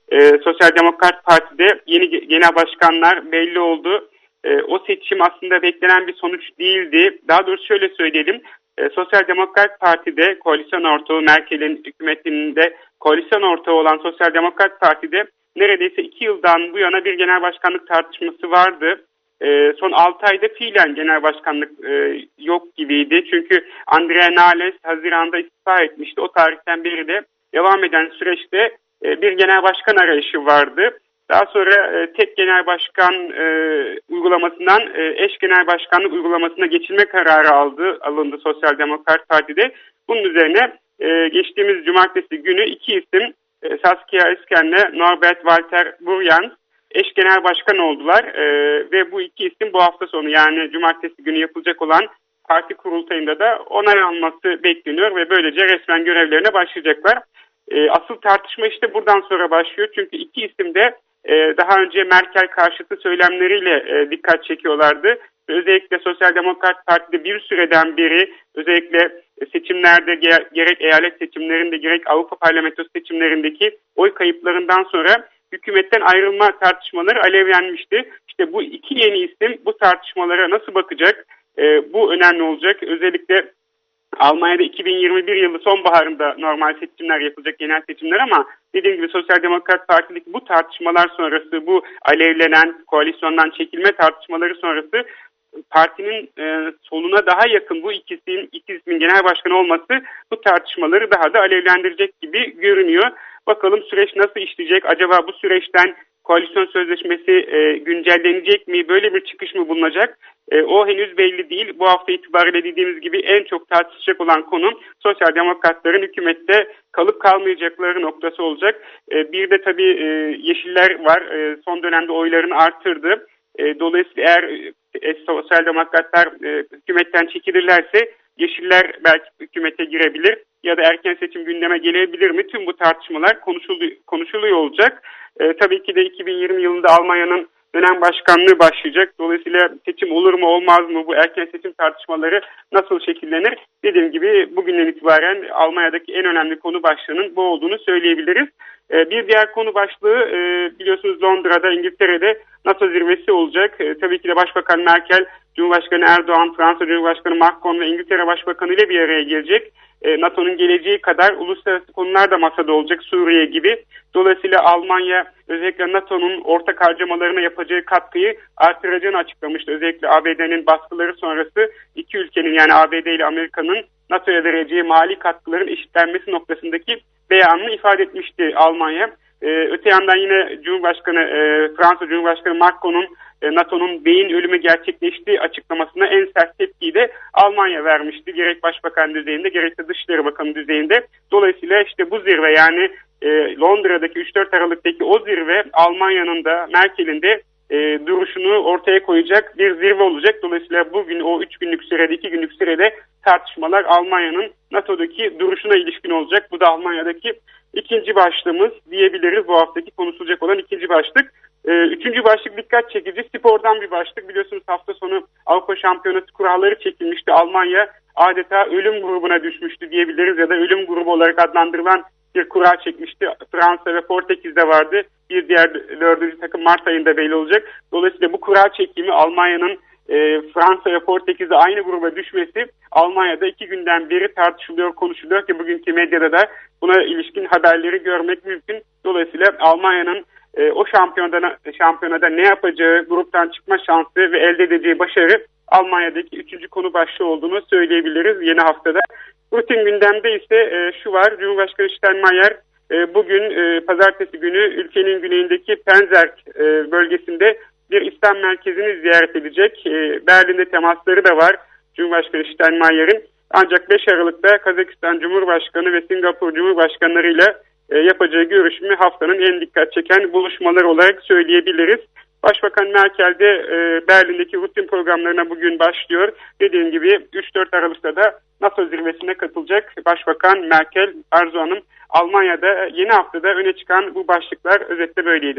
e, Sosyal Demokrat Parti'de yeni genel başkanlar belli oldu. E, o seçim aslında beklenen bir sonuç değildi. Daha doğrusu şöyle söyleyelim. E, Sosyal Demokrat Parti'de koalisyon ortağı, Merkel'in hükümetinde koalisyon ortağı olan Sosyal Demokrat Parti'de neredeyse iki yıldan bu yana bir genel başkanlık tartışması vardı. E, son altı ayda fiilen genel başkanlık e, yok gibiydi. Çünkü Andrea Nahles Haziran'da istifa etmişti. O tarihten beri de devam eden süreçte e, bir genel başkan arayışı vardı. Daha sonra e, tek genel başkan e, uygulamasından e, eş genel başkanlık uygulamasına geçilme kararı aldı, alındı Sosyal Demokrat Parti'de. Bunun üzerine e, geçtiğimiz cumartesi günü iki isim e, Saskia Esken'le Norbert Walter Burjans eş genel başkan oldular e, ve bu iki isim bu hafta sonu yani cumartesi günü yapılacak olan parti kurultayında da onay alması bekleniyor ve böylece resmen görevlerine başlayacaklar. E, asıl tartışma işte buradan sonra başlıyor çünkü iki isim de e, daha önce Merkel karşıtı söylemleriyle e, dikkat çekiyorlardı. Özellikle Sosyal Demokrat Parti'de bir süreden beri özellikle seçimlerde gerek eyalet seçimlerinde gerek Avrupa Parlamentosu seçimlerindeki oy kayıplarından sonra hükümetten ayrılma tartışmaları alevlenmişti. İşte bu iki yeni isim bu tartışmalara nasıl bakacak? E, bu önemli olacak. Özellikle Almanya'da iki bin yirmi bir yılı sonbaharında normal seçimler yapılacak, genel seçimler ama dediğim gibi Sosyal Demokrat Parti'deki bu tartışmalar sonrası, bu alevlenen koalisyondan çekilme tartışmaları sonrası partinin e, sonuna daha yakın bu ikisinin, iki ismin genel başkanı olması bu tartışmaları daha da alevlendirecek gibi görünüyor. Bakalım süreç nasıl işleyecek? Acaba bu süreçten koalisyon sözleşmesi e, güncellenecek mi? Böyle bir çıkış mı bulunacak? E, o henüz belli değil. Bu hafta itibariyle dediğimiz gibi en çok tartışacak olan konu Sosyal Demokratların hükümette kalıp kalmayacakları noktası olacak. E, bir de tabii e, Yeşiller var. E, son dönemde oylarını artırdı. E, dolayısıyla eğer e, Sosyal Demokratlar e, hükümetten çekilirlerse Yeşiller belki hükümete girebilir ya da erken seçim gündeme gelebilir mi? Tüm bu tartışmalar konuşuluyor, konuşuluyor olacak. E, tabii ki de iki bin yirmi yılında Almanya'nın dönem başkanlığı başlayacak. Dolayısıyla seçim olur mu olmaz mı? Bu erken seçim tartışmaları nasıl şekillenir? Dediğim gibi bugünden itibaren Almanya'daki en önemli konu başlığının bu olduğunu söyleyebiliriz. E, bir diğer konu başlığı e, biliyorsunuz Londra'da, İngiltere'de NATO zirvesi olacak. E, tabii ki de Başbakan Merkel, Cumhurbaşkanı Erdoğan, Fransa Cumhurbaşkanı Macron ve İngiltere Başbakanı ile bir araya gelecek. E, NATO'nun geleceği kadar uluslararası konular da masada olacak, Suriye gibi. Dolayısıyla Almanya özellikle NATO'nun ortak harcamalarına yapacağı katkıyı artıracağını açıklamıştı. Özellikle A B D'nin baskıları sonrası iki ülkenin yani A B D ile Amerika'nın NATO'ya vereceği mali katkıların eşitlenmesi noktasındaki beyanını ifade etmişti Almanya. Ee, öte yandan yine Cumhurbaşkanı e, Fransa Cumhurbaşkanı Macron'un e, NATO'nun beyin ölümü gerçekleştiği açıklamasına en sert tepkiyi de Almanya vermişti. Gerek Başbakan düzeyinde gerekse Dışişleri Bakanı düzeyinde. Dolayısıyla işte bu zirve yani e, Londra'daki üç dört Aralık'taki o zirve Almanya'nın da Merkel'in de e, duruşunu ortaya koyacak bir zirve olacak. Dolayısıyla bugün o üç günlük sürede, iki günlük sürede tartışmalar Almanya'nın NATO'daki duruşuna ilişkin olacak. Bu da Almanya'daki ikinci başlığımız diyebiliriz. Bu haftaki konuşulacak olan ikinci başlık. Ee, üçüncü başlık dikkat çekici. Spordan bir başlık. Biliyorsunuz hafta sonu Avrupa Şampiyonası kuralları çekilmişti. Almanya adeta ölüm grubuna düşmüştü diyebiliriz ya da ölüm grubu olarak adlandırılan bir kura çekmişti. Fransa ve Portekiz'de vardı. Bir diğer dördüncü takım Mart ayında belli olacak. Dolayısıyla bu kura çekimi Almanya'nın e, Fransa ve Portekiz'de aynı gruba düşmesi Almanya'da iki günden beri tartışılıyor, konuşuluyor ki bugünkü medyada da buna ilişkin haberleri görmek mümkün. Dolayısıyla Almanya'nın e, o şampiyonada, şampiyonada ne yapacağı, gruptan çıkma şansı ve elde edeceği başarı Almanya'daki üçüncü konu başlığı olduğunu söyleyebiliriz yeni haftada. Rutin gündemde ise e, şu var, Cumhurbaşkanı Steinmeier e, bugün e, pazartesi günü ülkenin güneyindeki Penzerk e, bölgesinde bir İslam merkezini ziyaret edecek. E, Berlin'de temasları da var Cumhurbaşkanı Steinmeier'in. Ancak beş Aralık'ta Kazakistan Cumhurbaşkanı ve Singapur Cumhurbaşkanlarıyla e, yapacağı görüşümü haftanın en dikkat çeken buluşmaları olarak söyleyebiliriz. Başbakan Merkel de e, Berlin'deki rutin programlarına bugün başlıyor. Dediğim gibi üç dört Aralık'ta da NATO zirvesine katılacak Başbakan Merkel. Arzu Hanım, Almanya'da yeni haftada öne çıkan bu başlıklar özetle böyleydi.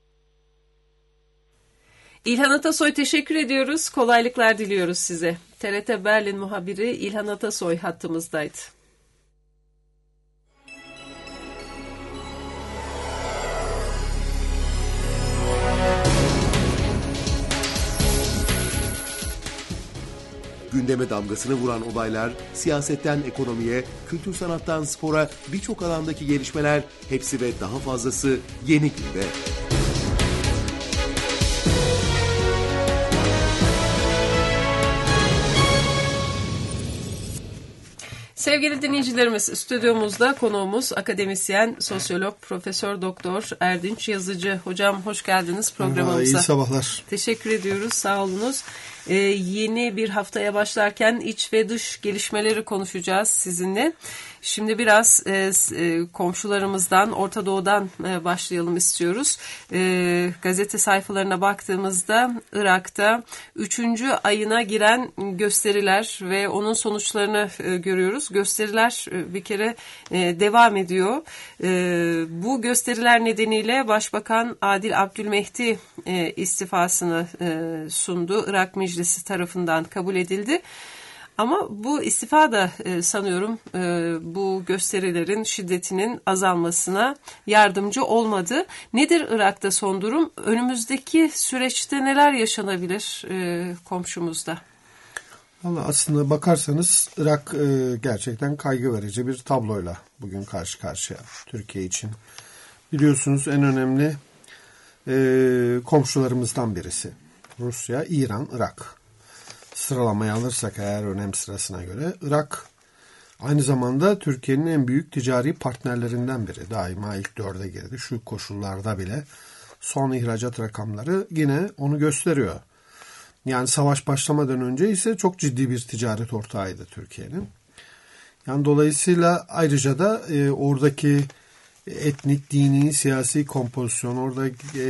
İlhan Atasoy teşekkür ediyoruz. Kolaylıklar diliyoruz size. T R T Berlin muhabiri İlhan Atasoy hattımızdaydı. gündeme damgasını vuran olaylar, siyasetten ekonomiye, kültür sanattan spora birçok alandaki gelişmeler, hepsi ve daha fazlası Yeni Günde. Sevgili dinleyicilerimiz, stüdyomuzda konuğumuz akademisyen, sosyolog, Profesör Doktor Erdinç Yazıcı. Hocam hoş geldiniz programımıza. İyi sabahlar. Teşekkür ediyoruz, sağ olunuz. Ee, yeni bir haftaya başlarken iç ve dış gelişmeleri konuşacağız sizinle. Şimdi biraz e, e, komşularımızdan, Orta Doğu'dan e, başlayalım istiyoruz. E, gazete sayfalarına baktığımızda Irak'ta üçüncü ayına giren gösteriler ve onun sonuçlarını e, görüyoruz. Gösteriler e, bir kere e, devam ediyor. E, bu gösteriler nedeniyle Başbakan Adil Abdülmehdi e, istifasını e, sundu. Irak Meclisi tarafından kabul edildi. Ama bu istifa da e, sanıyorum e, bu gösterilerin şiddetinin azalmasına yardımcı olmadı. Nedir Irak'ta son durum? Önümüzdeki süreçte neler yaşanabilir e, komşumuzda? Vallahi aslında bakarsanız Irak e, gerçekten kaygı verici bir tabloyla bugün karşı karşıya Türkiye için. Biliyorsunuz en önemli e, komşularımızdan birisi. Rusya, İran, Irak. Sıralamayı alırsak eğer önem sırasına göre Irak aynı zamanda Türkiye'nin en büyük ticari partnerlerinden biri. Daima ilk dörde girdi. Şu koşullarda bile son ihracat rakamları yine onu gösteriyor. Yani savaş başlamadan önce ise çok ciddi bir ticaret ortağıydı Türkiye'nin. Yani dolayısıyla ayrıca da e, oradaki etnik, dini, siyasi kompozisyon, orada e,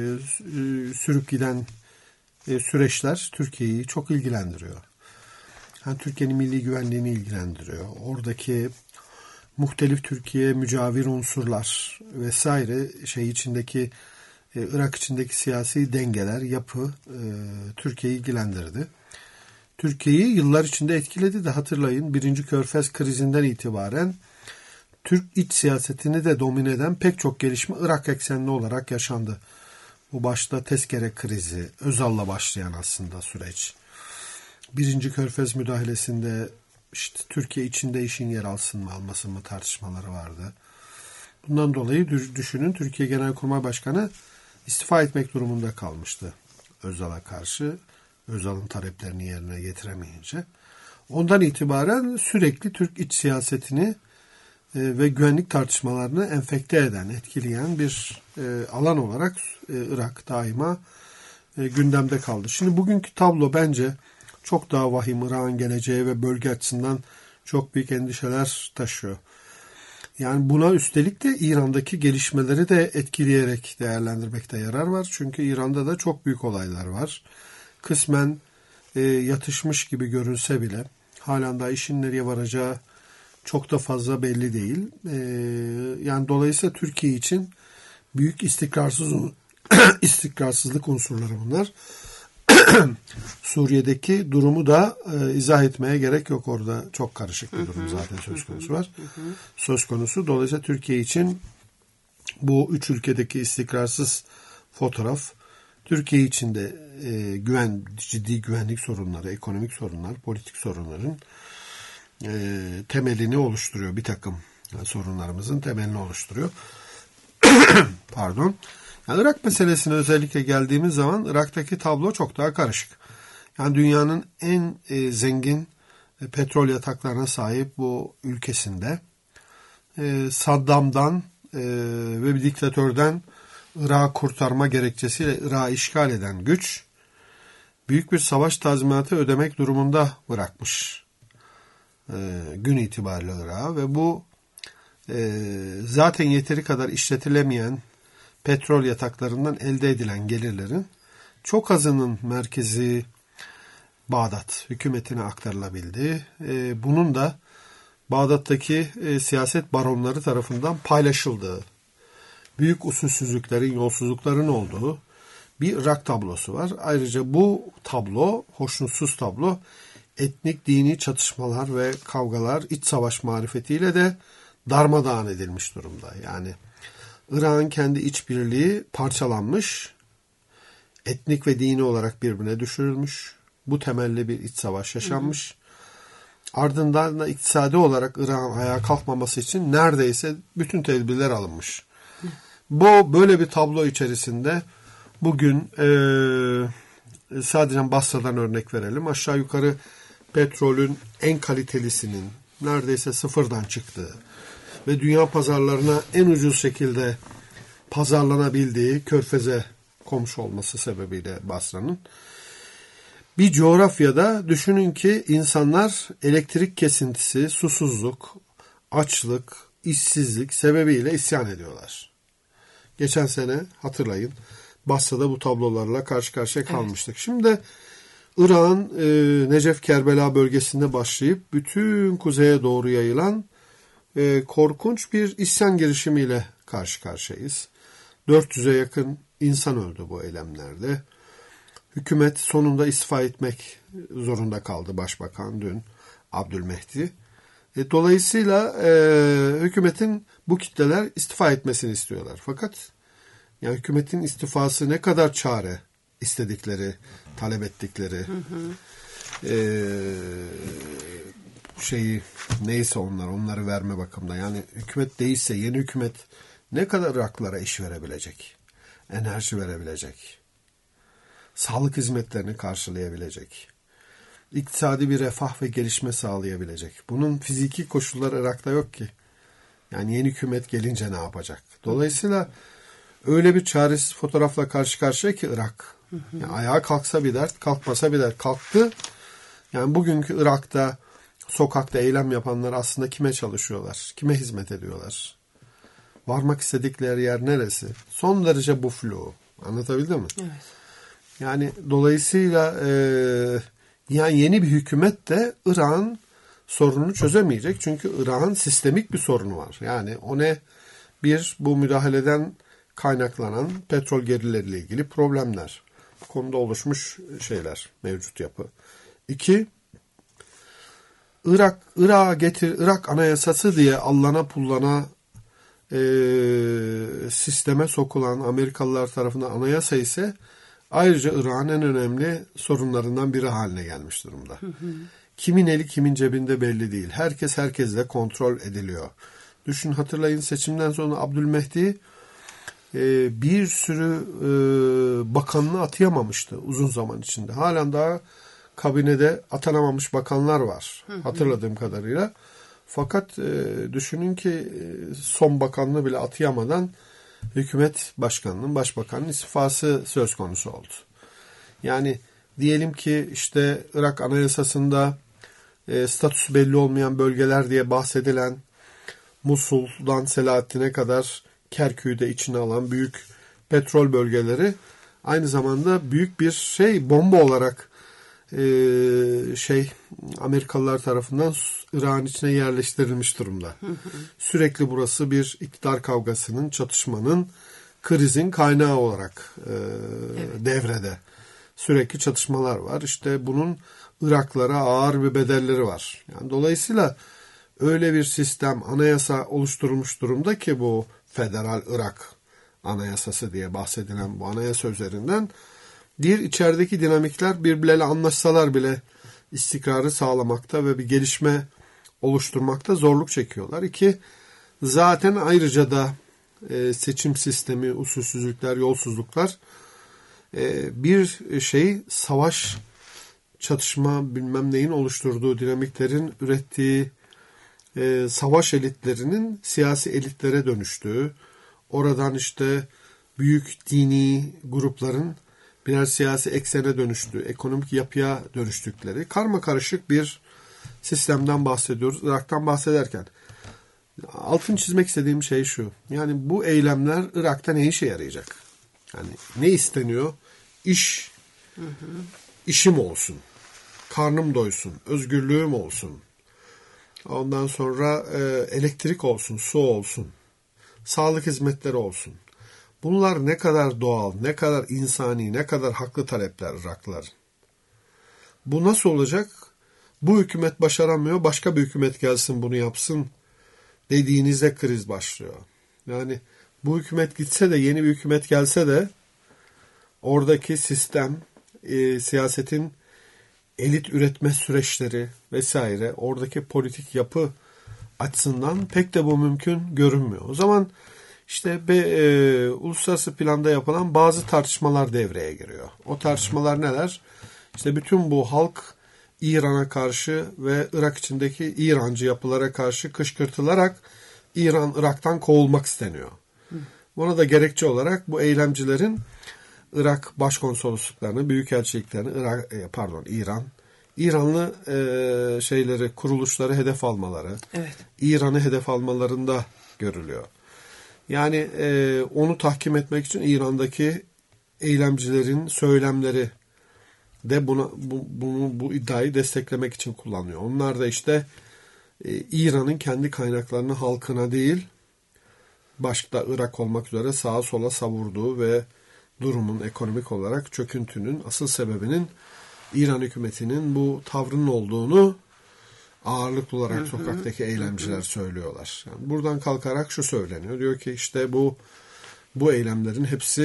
sürüp giden süreçler Türkiye'yi çok ilgilendiriyor. Yani Türkiye'nin milli güvenliğini ilgilendiriyor. Oradaki muhtelif Türkiye mücavir unsurlar vesaire şey içindeki Irak içindeki siyasi dengeler, yapı Türkiye'yi ilgilendirdi. Türkiye'yi yıllar içinde etkiledi de hatırlayın birinci Körfez krizinden itibaren Türk iç siyasetini de domine eden pek çok gelişme Irak eksenli olarak yaşandı. Bu başta tezkere krizi, Özal'la başlayan aslında süreç. Birinci Körfez müdahalesinde işte Türkiye içinde işin yer alsın mı almasın mı tartışmaları vardı. Bundan dolayı düşünün Türkiye Genelkurmay Başkanı istifa etmek durumunda kalmıştı Özal'a karşı. Özal'ın taleplerini yerine getiremeyince. Ondan itibaren sürekli Türk iç siyasetini ve güvenlik tartışmalarını enfekte eden, etkileyen bir e, alan olarak e, Irak daima e, gündemde kaldı. Şimdi bugünkü tablo bence çok daha vahim. Irak'ın geleceği ve bölge açısından çok büyük endişeler taşıyor. Yani buna üstelik de İran'daki gelişmeleri de etkileyerek değerlendirmekte yarar var. Çünkü İran'da da çok büyük olaylar var. Kısmen e, yatışmış gibi görünse bile halen daha işin nereye varacağı çok da fazla belli değil. Ee, yani dolayısıyla Türkiye için büyük istikrarsız istikrarsızlık unsurları bunlar. Suriye'deki durumu da e, izah etmeye gerek yok. Orada çok karışık bir durum zaten söz konusu var. Söz konusu. Dolayısıyla Türkiye için bu üç ülkedeki istikrarsız fotoğraf Türkiye için de e, güven, ciddi güvenlik sorunları, ekonomik sorunlar, politik sorunların E, temelini oluşturuyor. Bir takım yani sorunlarımızın temelini oluşturuyor. Pardon. Yani Irak meselesine özellikle geldiğimiz zaman Irak'taki tablo çok daha karışık. Yani dünyanın en e, zengin e, petrol yataklarına sahip bu ülkesinde e, Saddam'dan e, ve bir diktatörden Irak'ı kurtarma gerekçesiyle Irak'ı işgal eden güç büyük bir savaş tazminatı ödemek durumunda bırakmış. Gün itibariyle Irak'a ve bu e, zaten yeteri kadar işletilemeyen petrol yataklarından elde edilen gelirlerin çok azının merkezi Bağdat hükümetine aktarılabildi. E, bunun da Bağdat'taki e, siyaset baronları tarafından paylaşıldığı, büyük usulsüzlüklerin, yolsuzlukların olduğu bir Irak tablosu var. Ayrıca bu tablo, hoşnutsuz tablo, etnik, dini çatışmalar ve kavgalar, iç savaş marifetiyle de darmadağın edilmiş durumda. Yani Irak'ın kendi iç birliği parçalanmış, etnik ve dini olarak birbirine düşürülmüş, bu temelli bir iç savaş yaşanmış. Hı hı. Ardından da iktisadi olarak Irak'ın ayağa kalkmaması için neredeyse bütün tedbirler alınmış. Hı. Bu böyle bir tablo içerisinde bugün e, sadece Basra'dan örnek verelim. Aşağı yukarı petrolün en kalitelisinin neredeyse sıfırdan çıktığı ve dünya pazarlarına en ucuz şekilde pazarlanabildiği Körfez'e komşu olması sebebiyle Basra'nın bir coğrafyada düşünün ki insanlar elektrik kesintisi, susuzluk, açlık, işsizlik sebebiyle isyan ediyorlar. Geçen sene hatırlayın Basra'da bu tablolarla karşı karşıya kalmıştık. Evet. Şimdi Irak'ın e, Necef Kerbela bölgesinde başlayıp bütün kuzeye doğru yayılan e, korkunç bir isyan girişimiyle karşı karşıyayız. dört yüze yakın insan öldü bu eylemlerde. Hükümet sonunda istifa etmek zorunda kaldı başbakan dün Abdülmehdi. E, dolayısıyla e, hükümetin bu kitleler istifa etmesini istiyorlar. Fakat yani hükümetin istifası ne kadar çare istedikleri, talep ettikleri hı hı. E, şeyi neyse onlar onları verme bakımında. Yani hükümet değilse yeni hükümet ne kadar Iraklılara iş verebilecek, enerji verebilecek, sağlık hizmetlerini karşılayabilecek, iktisadi bir refah ve gelişme sağlayabilecek. Bunun fiziki koşulları Irak'ta yok ki. Yani yeni hükümet gelince ne yapacak? Dolayısıyla öyle bir çaresiz fotoğrafla karşı karşıya ki Irak. Yani ayağa kalksa bir dert, kalkmasa bir dert. Kalktı. Yani bugünkü Irak'ta sokakta eylem yapanlar aslında kime çalışıyorlar? Kime hizmet ediyorlar? Varmak istedikleri yer neresi? Son derece bu flu. Anlatabildim mi? Evet. Yani dolayısıyla e, yani yeni bir hükümet de Irak'ın sorununu çözemeyecek. Çünkü Irak'ın sistemik bir sorunu var. Yani o ne? Bir, bu müdahaleden kaynaklanan petrol gerileriyle ilgili problemler. Bu konuda oluşmuş şeyler, mevcut yapı. İki, Irak, Irak'a getir, Irak anayasası diye allana pullana e, sisteme sokulan Amerikalılar tarafından anayasa ise ayrıca Irak'ın en önemli sorunlarından biri haline gelmiş durumda. Hı hı. Kimin eli kimin cebinde belli değil. Herkes herkesle kontrol ediliyor. Düşün, hatırlayın, seçimden sonra Abdülmehdi e, bir sürü e, bakanlığı atayamamıştı uzun zaman içinde. Halen daha kabinede atanamamış bakanlar var. Hı hı. Hatırladığım kadarıyla. Fakat e, düşünün ki e, son bakanlığı bile atayamadan hükümet başkanının, başbakanın istifası söz konusu oldu. Yani diyelim ki işte Irak Anayasası'nda e, statüsü belli olmayan bölgeler diye bahsedilen Musul'dan Selahattin'e kadar Kerkük'ü de içine alan büyük petrol bölgeleri aynı zamanda büyük bir şey, bomba olarak e, şey Amerikalılar tarafından Irak'ın içine yerleştirilmiş durumda. Hı hı. Sürekli burası bir iktidar kavgasının, çatışmanın, krizin kaynağı olarak e, evet. devrede. Sürekli çatışmalar var. İşte bunun Iraklara ağır bir bedelleri var. Yani dolayısıyla öyle bir sistem, anayasa oluşturulmuş durumda ki bu Federal Irak Anayasası diye bahsedilen bu anayasa üzerinden diğer içerideki dinamikler birbirleriyle anlaşsalar bile istikrarı sağlamakta ve bir gelişme oluşturmakta zorluk çekiyorlar. İki, zaten ayrıca da e, seçim sistemi, usulsüzlükler, yolsuzluklar e, bir şey savaş, çatışma bilmem neyin oluşturduğu dinamiklerin ürettiği e, savaş elitlerinin siyasi elitlere dönüştüğü, oradan işte büyük dini grupların birer siyasi eksene dönüştüğü, ekonomik yapıya dönüştükleri karma karışık bir sistemden bahsediyoruz. Irak'tan bahsederken altını çizmek istediğim şey şu. Yani bu eylemler Irak'ta ne işe yarayacak? Yani ne isteniyor? İş, hı hı. işim olsun, karnım doysun, özgürlüğüm olsun. Ondan sonra e, elektrik olsun, su olsun, sağlık hizmetleri olsun. Bunlar ne kadar doğal, ne kadar insani, ne kadar haklı talepler Iraklıların. Bu nasıl olacak? Bu hükümet başaramıyor, başka bir hükümet gelsin bunu yapsın dediğinizde kriz başlıyor. Yani bu hükümet gitse de, yeni bir hükümet gelse de oradaki sistem, e, siyasetin elit üretme süreçleri vesaire, oradaki politik yapı açısından pek de bu mümkün görünmüyor. O zaman işte be, e, uluslararası planda yapılan bazı tartışmalar devreye giriyor. O tartışmalar neler? İşte bütün bu halk İran'a karşı ve Irak içindeki İrancı yapılara karşı kışkırtılarak İran, Irak'tan kovulmak isteniyor. Buna da gerekçe olarak bu eylemcilerin Irak başkonsolosluklarını, büyükelçiliklerini, Irak, pardon İran, İranlı e, şeyleri, kuruluşları hedef almaları, evet. İran'ı hedef almalarında görülüyor. Yani e, onu tahkim etmek için İran'daki eylemcilerin söylemleri de buna bu, bunu bu iddiayı desteklemek için kullanıyor. Onlar da işte e, İran'ın kendi kaynaklarını halkına değil, başta Irak olmak üzere sağa sola savurduğu ve durumun ekonomik olarak çöküntünün asıl sebebinin İran hükümetinin bu tavrının olduğunu ağırlıklı olarak sokaktaki eylemciler söylüyorlar. Yani buradan kalkarak şu söyleniyor. Diyor ki işte bu bu eylemlerin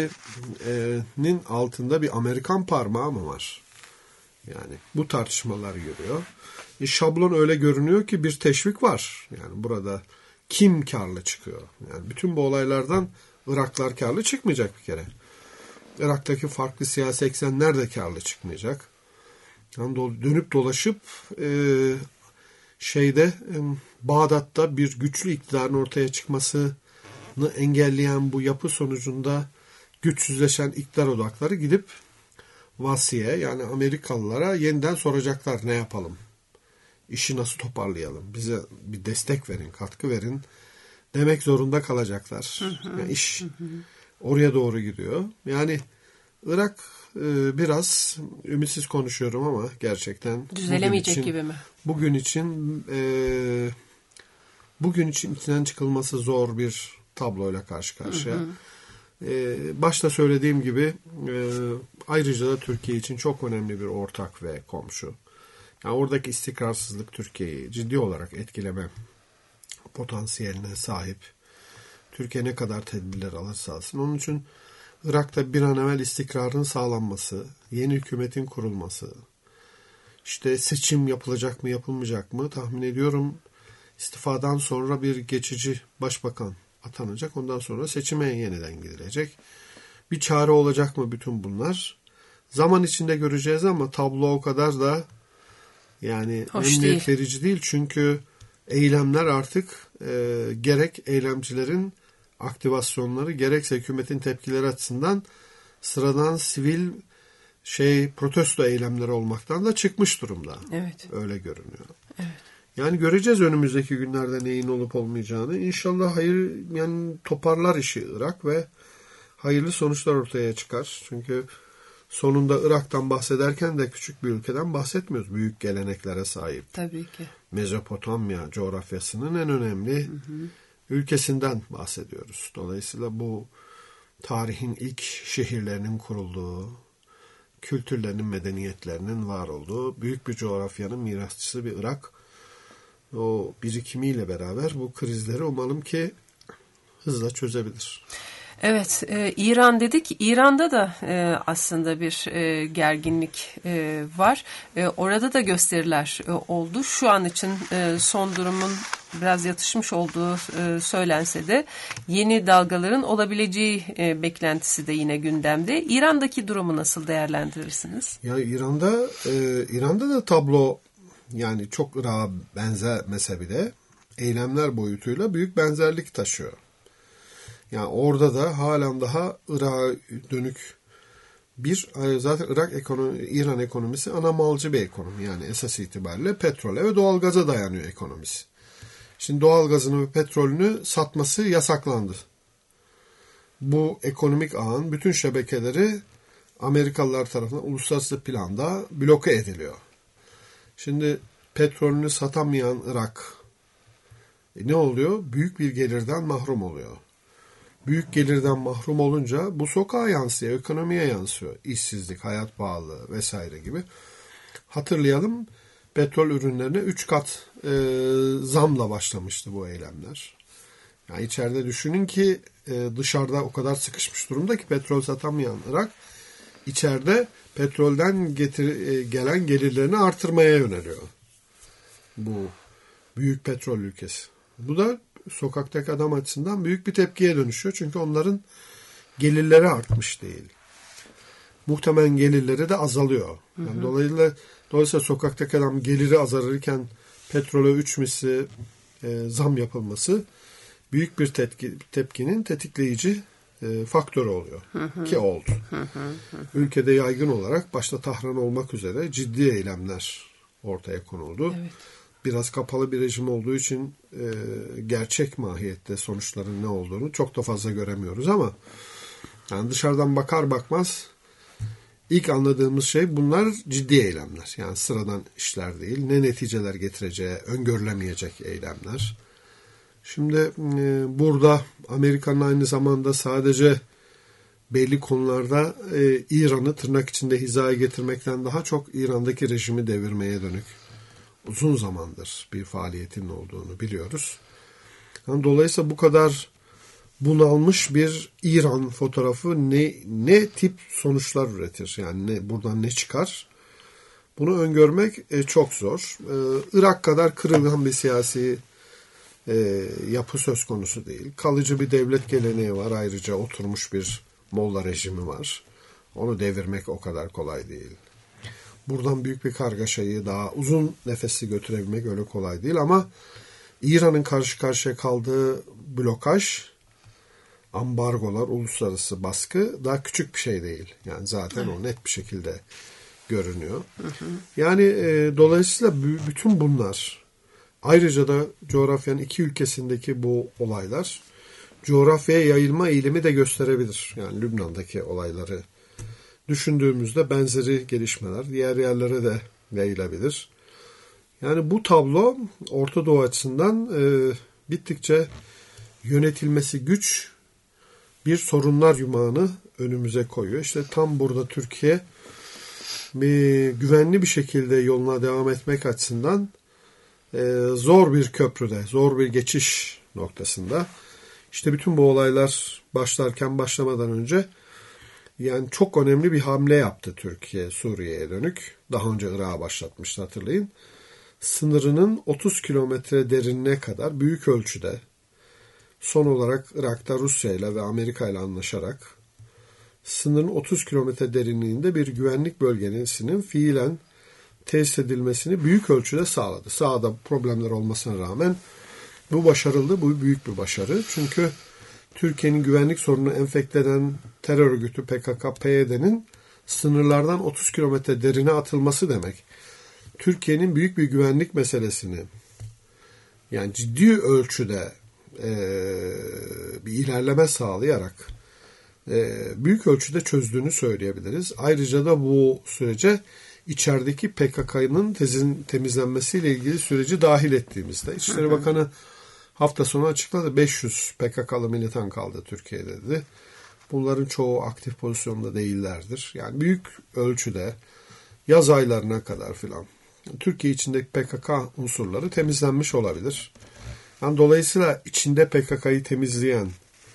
hepsinin altında bir Amerikan parmağı mı var? Yani bu tartışmalar yürüyor. E, şablon öyle görünüyor ki bir teşvik var. Yani burada kim karlı çıkıyor? Yani bütün bu olaylardan Iraklar karlı çıkmayacak bir kere. Irak'taki farklı siyasi eksenler de karlı çıkmayacak. Yani dönüp dolaşıp e, şeyde e, Bağdat'ta bir güçlü iktidarın ortaya çıkmasını engelleyen bu yapı sonucunda güçsüzleşen iktidar odakları gidip Vasiye, yani Amerikalılara yeniden soracaklar, ne yapalım? İşi nasıl toparlayalım? Bize bir destek verin, katkı verin demek zorunda kalacaklar. Yani iş oraya doğru gidiyor. Yani Irak e, biraz ümitsiz konuşuyorum ama gerçekten düzelemeyecek için, gibi mi? Bugün için e, bugün için içinden çıkılması zor bir tabloyla karşı karşıya. Hı hı. E, başta söylediğim gibi e, ayrıca da Türkiye için çok önemli bir ortak ve komşu. Yani oradaki istikrarsızlık Türkiye'yi ciddi olarak etkileme potansiyeline sahip. Türkiye ne kadar tedbirler alırsa alsın. Onun için Irak'ta bir an evvel istikrarın sağlanması, yeni hükümetin kurulması, işte seçim yapılacak mı yapılmayacak mı tahmin ediyorum istifadan sonra bir geçici başbakan atanacak. Ondan sonra seçime yeniden gidilecek. Bir çare olacak mı bütün bunlar? Zaman içinde göreceğiz ama tablo o kadar da yani emniyet verici değil. Çünkü eylemler artık e, gerek eylemcilerin aktivasyonları gerekse hükümetin tepkileri açısından sıradan sivil şey protesto eylemleri olmaktan da çıkmış durumda. Evet. Öyle görünüyor. Evet. Yani göreceğiz önümüzdeki günlerde neyin olup olmayacağını. İnşallah hayır, yani toparlar işi Irak ve hayırlı sonuçlar ortaya çıkar. Çünkü sonunda Irak'tan bahsederken de küçük bir ülkeden bahsetmiyoruz. Büyük geleneklere sahip. Tabii ki. Mezopotamya coğrafyasının en önemli hı hı. ülkesinden bahsediyoruz. Dolayısıyla bu tarihin ilk şehirlerinin kurulduğu, kültürlerinin, medeniyetlerinin var olduğu büyük bir coğrafyanın mirasçısı bir Irak. O birikimiyle beraber bu krizleri umalım ki hızla çözebilir. Evet, e, İran dedik. İran'da da e, aslında bir e, gerginlik e, var. E, orada da gösteriler e, oldu. Şu an için e, son durumun biraz yatışmış olduğu e, söylense de yeni dalgaların olabileceği e, beklentisi de yine gündemde. İran'daki durumu nasıl değerlendirirsiniz? Ya İran'da e, İran'da da tablo yani çok Irak'a benzemese bile eylemler boyutuyla büyük benzerlik taşıyor. Yani orada da halen daha Irak'a dönük bir, zaten Irak ekonomi, İran ekonomisi ana malcı bir ekonomi. Yani esas itibariyle petrole ve doğalgaza dayanıyor ekonomisi. Şimdi doğalgazını ve petrolünü satması yasaklandı. Bu ekonomik ağın bütün şebekeleri Amerikalılar tarafından uluslararası planda bloke ediliyor. Şimdi petrolünü satamayan Irak e ne oluyor? Büyük bir gelirden mahrum oluyor. Büyük gelirden mahrum olunca bu sokağa yansıyor, ekonomiye yansıyor. İşsizlik, hayat pahalılığı vesaire gibi. Hatırlayalım, petrol ürünlerine üç kat e, zamla başlamıştı bu eylemler. Yani içeride düşünün ki e, dışarıda o kadar sıkışmış durumda ki petrol satamayan Irak içeride petrolden getir, gelen gelirlerini artırmaya yöneliyor. Bu büyük petrol ülkesi. Bu da sokaktaki adam açısından büyük bir tepkiye dönüşüyor. Çünkü onların gelirleri artmış değil. Muhtemelen gelirleri de azalıyor. Yani hı hı. Dolayısıyla, dolayısıyla sokaktaki adam geliri azalırken petrole üç misli e, zam yapılması büyük bir tepki, tepkinin tetikleyici e, faktörü oluyor. Hı hı. Ki oldu. Hı hı hı. Ülkede yaygın olarak başta Tahran olmak üzere ciddi eylemler ortaya konuldu. Evet. Biraz kapalı bir rejim olduğu için e, gerçek mahiyette sonuçların ne olduğunu çok da fazla göremiyoruz ama yani dışarıdan bakar bakmaz ilk anladığımız şey bunlar ciddi eylemler. Yani sıradan işler değil. Ne neticeler getireceği öngörülemeyecek eylemler. Şimdi e, burada Amerika'nın aynı zamanda sadece belli konularda e, İran'ı tırnak içinde hizaya getirmekten daha çok İran'daki rejimi devirmeye dönük uzun zamandır bir faaliyetin olduğunu biliyoruz. Yani dolayısıyla bu kadar bunalmış bir İran fotoğrafı ne ne tip sonuçlar üretir? Yani ne, buradan ne çıkar? Bunu öngörmek e, çok zor. E, Irak kadar kırılgan bir siyasi e, yapı söz konusu değil. Kalıcı bir devlet geleneği var. Ayrıca oturmuş bir Molla rejimi var. Onu devirmek o kadar kolay değil. Buradan büyük bir kargaşayı daha uzun nefesli götürebilmek öyle kolay değil ama İran'ın karşı karşıya kaldığı blokaj, ambargolar, uluslararası baskı daha küçük bir şey değil. Yani zaten evet. O net bir şekilde görünüyor. Hı hı. Yani e, dolayısıyla b- bütün bunlar ayrıca da coğrafyanın iki ülkesindeki bu olaylar coğrafyaya yayılma eğilimi de gösterebilir. Yani Lübnan'daki olayları düşündüğümüzde benzeri gelişmeler diğer yerlere de yayılabilir. Yani bu tablo Orta Doğu açısından e, gittikçe yönetilmesi güç bir sorunlar yumağını önümüze koyuyor. İşte tam burada Türkiye bir güvenli bir şekilde yoluna devam etmek açısından e, zor bir köprüde, zor bir geçiş noktasında. İşte bütün bu olaylar başlarken başlamadan önce yani çok önemli bir hamle yaptı Türkiye Suriye'ye dönük. Daha önce Irak'a başlatmıştı hatırlayın. Sınırının otuz kilometre derinine kadar büyük ölçüde son olarak Irak'ta Rusya ile ve Amerika ile anlaşarak sınırın otuz kilometre derinliğinde bir güvenlik bölgesinin fiilen tesis edilmesini büyük ölçüde sağladı. Sahada problemler olmasına rağmen bu başarıldı. Bu büyük bir başarı. Çünkü Türkiye'nin güvenlik sorununu enfekte eden terör örgütü P K K P Y D'nin sınırlardan otuz kilometre derine atılması demek. Türkiye'nin büyük bir güvenlik meselesini yani ciddi ölçüde e, bir ilerleme sağlayarak e, büyük ölçüde çözdüğünü söyleyebiliriz. Ayrıca da bu sürece içerideki P K K'nın temizlenmesiyle ilgili süreci dahil ettiğimizde İçişleri Bakanı hafta sonu açıkladı. beş yüz P K K'lı militan kaldı Türkiye'de dedi. Bunların çoğu aktif pozisyonda değillerdir. Yani büyük ölçüde yaz aylarına kadar filan Türkiye içindeki P K K unsurları temizlenmiş olabilir. Yani dolayısıyla içinde P K K'yı temizleyen,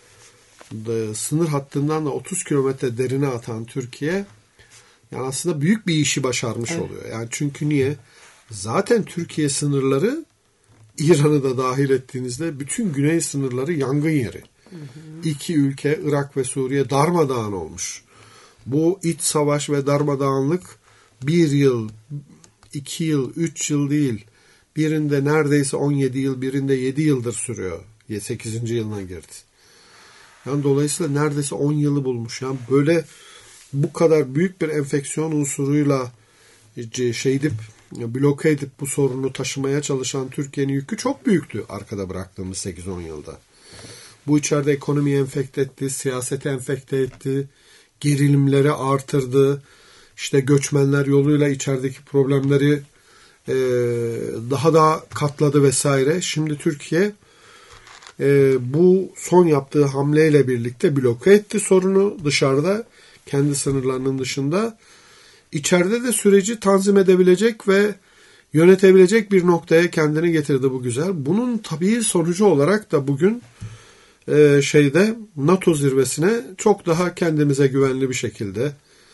de, sınır hattından da otuz kilometre derine atan Türkiye yani aslında büyük bir işi başarmış evet. oluyor. Yani çünkü niye? Zaten Türkiye sınırları İran'ı da dahil ettiğinizde bütün güney sınırları yangın yeri. Hı hı. İki ülke Irak ve Suriye darmadağın olmuş. Bu iç savaş ve darmadağınlık bir yıl, iki yıl, üç yıl değil. Birinde neredeyse on yedi yıl, birinde yedi yıldır sürüyor. sekizinci yılına girdi. Yani dolayısıyla neredeyse on yılı bulmuş. Yani böyle bu kadar büyük bir enfeksiyon unsuruyla şey edip, bloke edip bu sorunu taşımaya çalışan Türkiye'nin yükü çok büyüktü arkada bıraktığımız sekiz on yılda. Bu içeride ekonomiyi enfekte etti, siyaseti enfekte etti, gerilimleri artırdı, işte göçmenler yoluyla içerideki problemleri e, daha da katladı vesaire. Şimdi Türkiye e, bu son yaptığı hamleyle birlikte bloke etti sorunu dışarıda, kendi sınırlarının dışında. İçeride de süreci tanzim edebilecek ve yönetebilecek bir noktaya kendini getirdi bu güzel. Bunun tabii sonucu olarak da bugün e, şeyde NATO zirvesine çok daha kendimize güvenli bir şekilde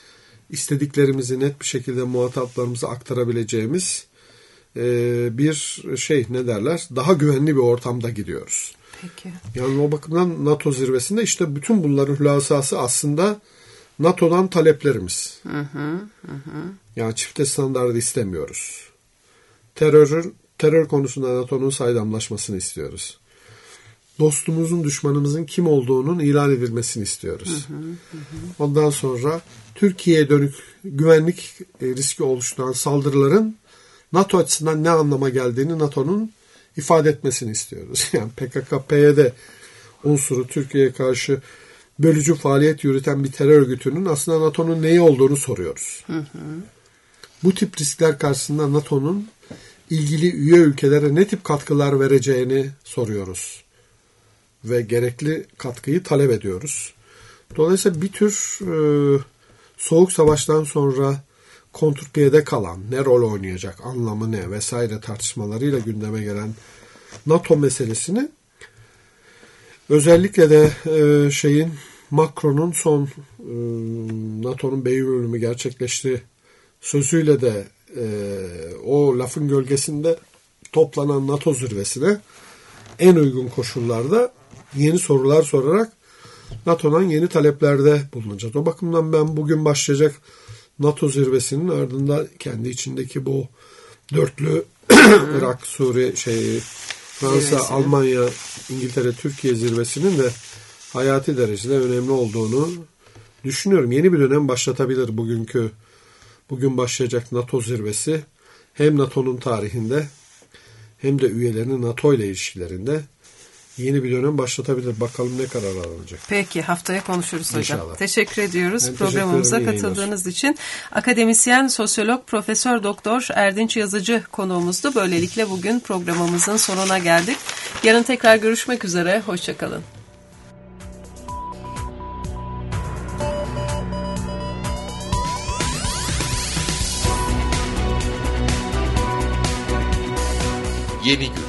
istediklerimizi net bir şekilde muhataplarımıza aktarabileceğimiz e, bir şey ne derler? Daha güvenli bir ortamda gidiyoruz. Peki. Yani o bakımdan NATO zirvesinde işte bütün bunların hülasası aslında NATO'dan taleplerimiz. Hı hı, hı. Yani çifte standardı istemiyoruz. Terör, terör konusunda NATO'nun saydamlaşmasını istiyoruz. Dostumuzun, düşmanımızın kim olduğunun ilan edilmesini istiyoruz. Hı hı, hı. Ondan sonra Türkiye'ye dönük güvenlik riski oluşturan saldırıların NATO açısından ne anlama geldiğini NATO'nun ifade etmesini istiyoruz. Yani P K K P Y D unsuru Türkiye'ye karşı bölücü faaliyet yürüten bir terör örgütünün aslında NATO'nun neyi olduğunu soruyoruz. Hı hı. Bu tip riskler karşısında NATO'nun ilgili üye ülkelere ne tip katkılar vereceğini soruyoruz. Ve gerekli katkıyı talep ediyoruz. Dolayısıyla bir tür e, Soğuk Savaş'tan sonra kontrpiyede kalan, ne rol oynayacak, anlamı ne vesaire tartışmalarıyla gündeme gelen NATO meselesini özellikle de e, şeyin Macron'un son e, NATO'nun beyin bölümü gerçekleşti sözüyle de e, o lafın gölgesinde toplanan NATO zirvesine en uygun koşullarda yeni sorular sorarak NATO'dan yeni taleplerde bulunacağız. O bakımdan ben bugün başlayacak NATO zirvesinin ardından kendi içindeki bu dörtlü Irak, Suriye, şey, Fransa, zirvesini. Almanya, İngiltere, Türkiye zirvesinin de hayati derecede önemli olduğunu düşünüyorum. Yeni bir dönem başlatabilir bugünkü bugün başlayacak NATO zirvesi. Hem NATO'nun tarihinde hem de üyelerinin NATO ile ilişkilerinde yeni bir dönem başlatabilir. Bakalım ne karar alınacak. Peki, haftaya konuşuruz hocam. İnşallah. Teşekkür ediyoruz Ben programımıza teşekkür katıldığınız için. Akademisyen, sosyolog, Profesör Doktor Erdinç Yazıcı konuğumuzdu. Böylelikle bugün programımızın sonuna geldik. Yarın tekrar görüşmek üzere. Hoşçakalın. Yeni gün.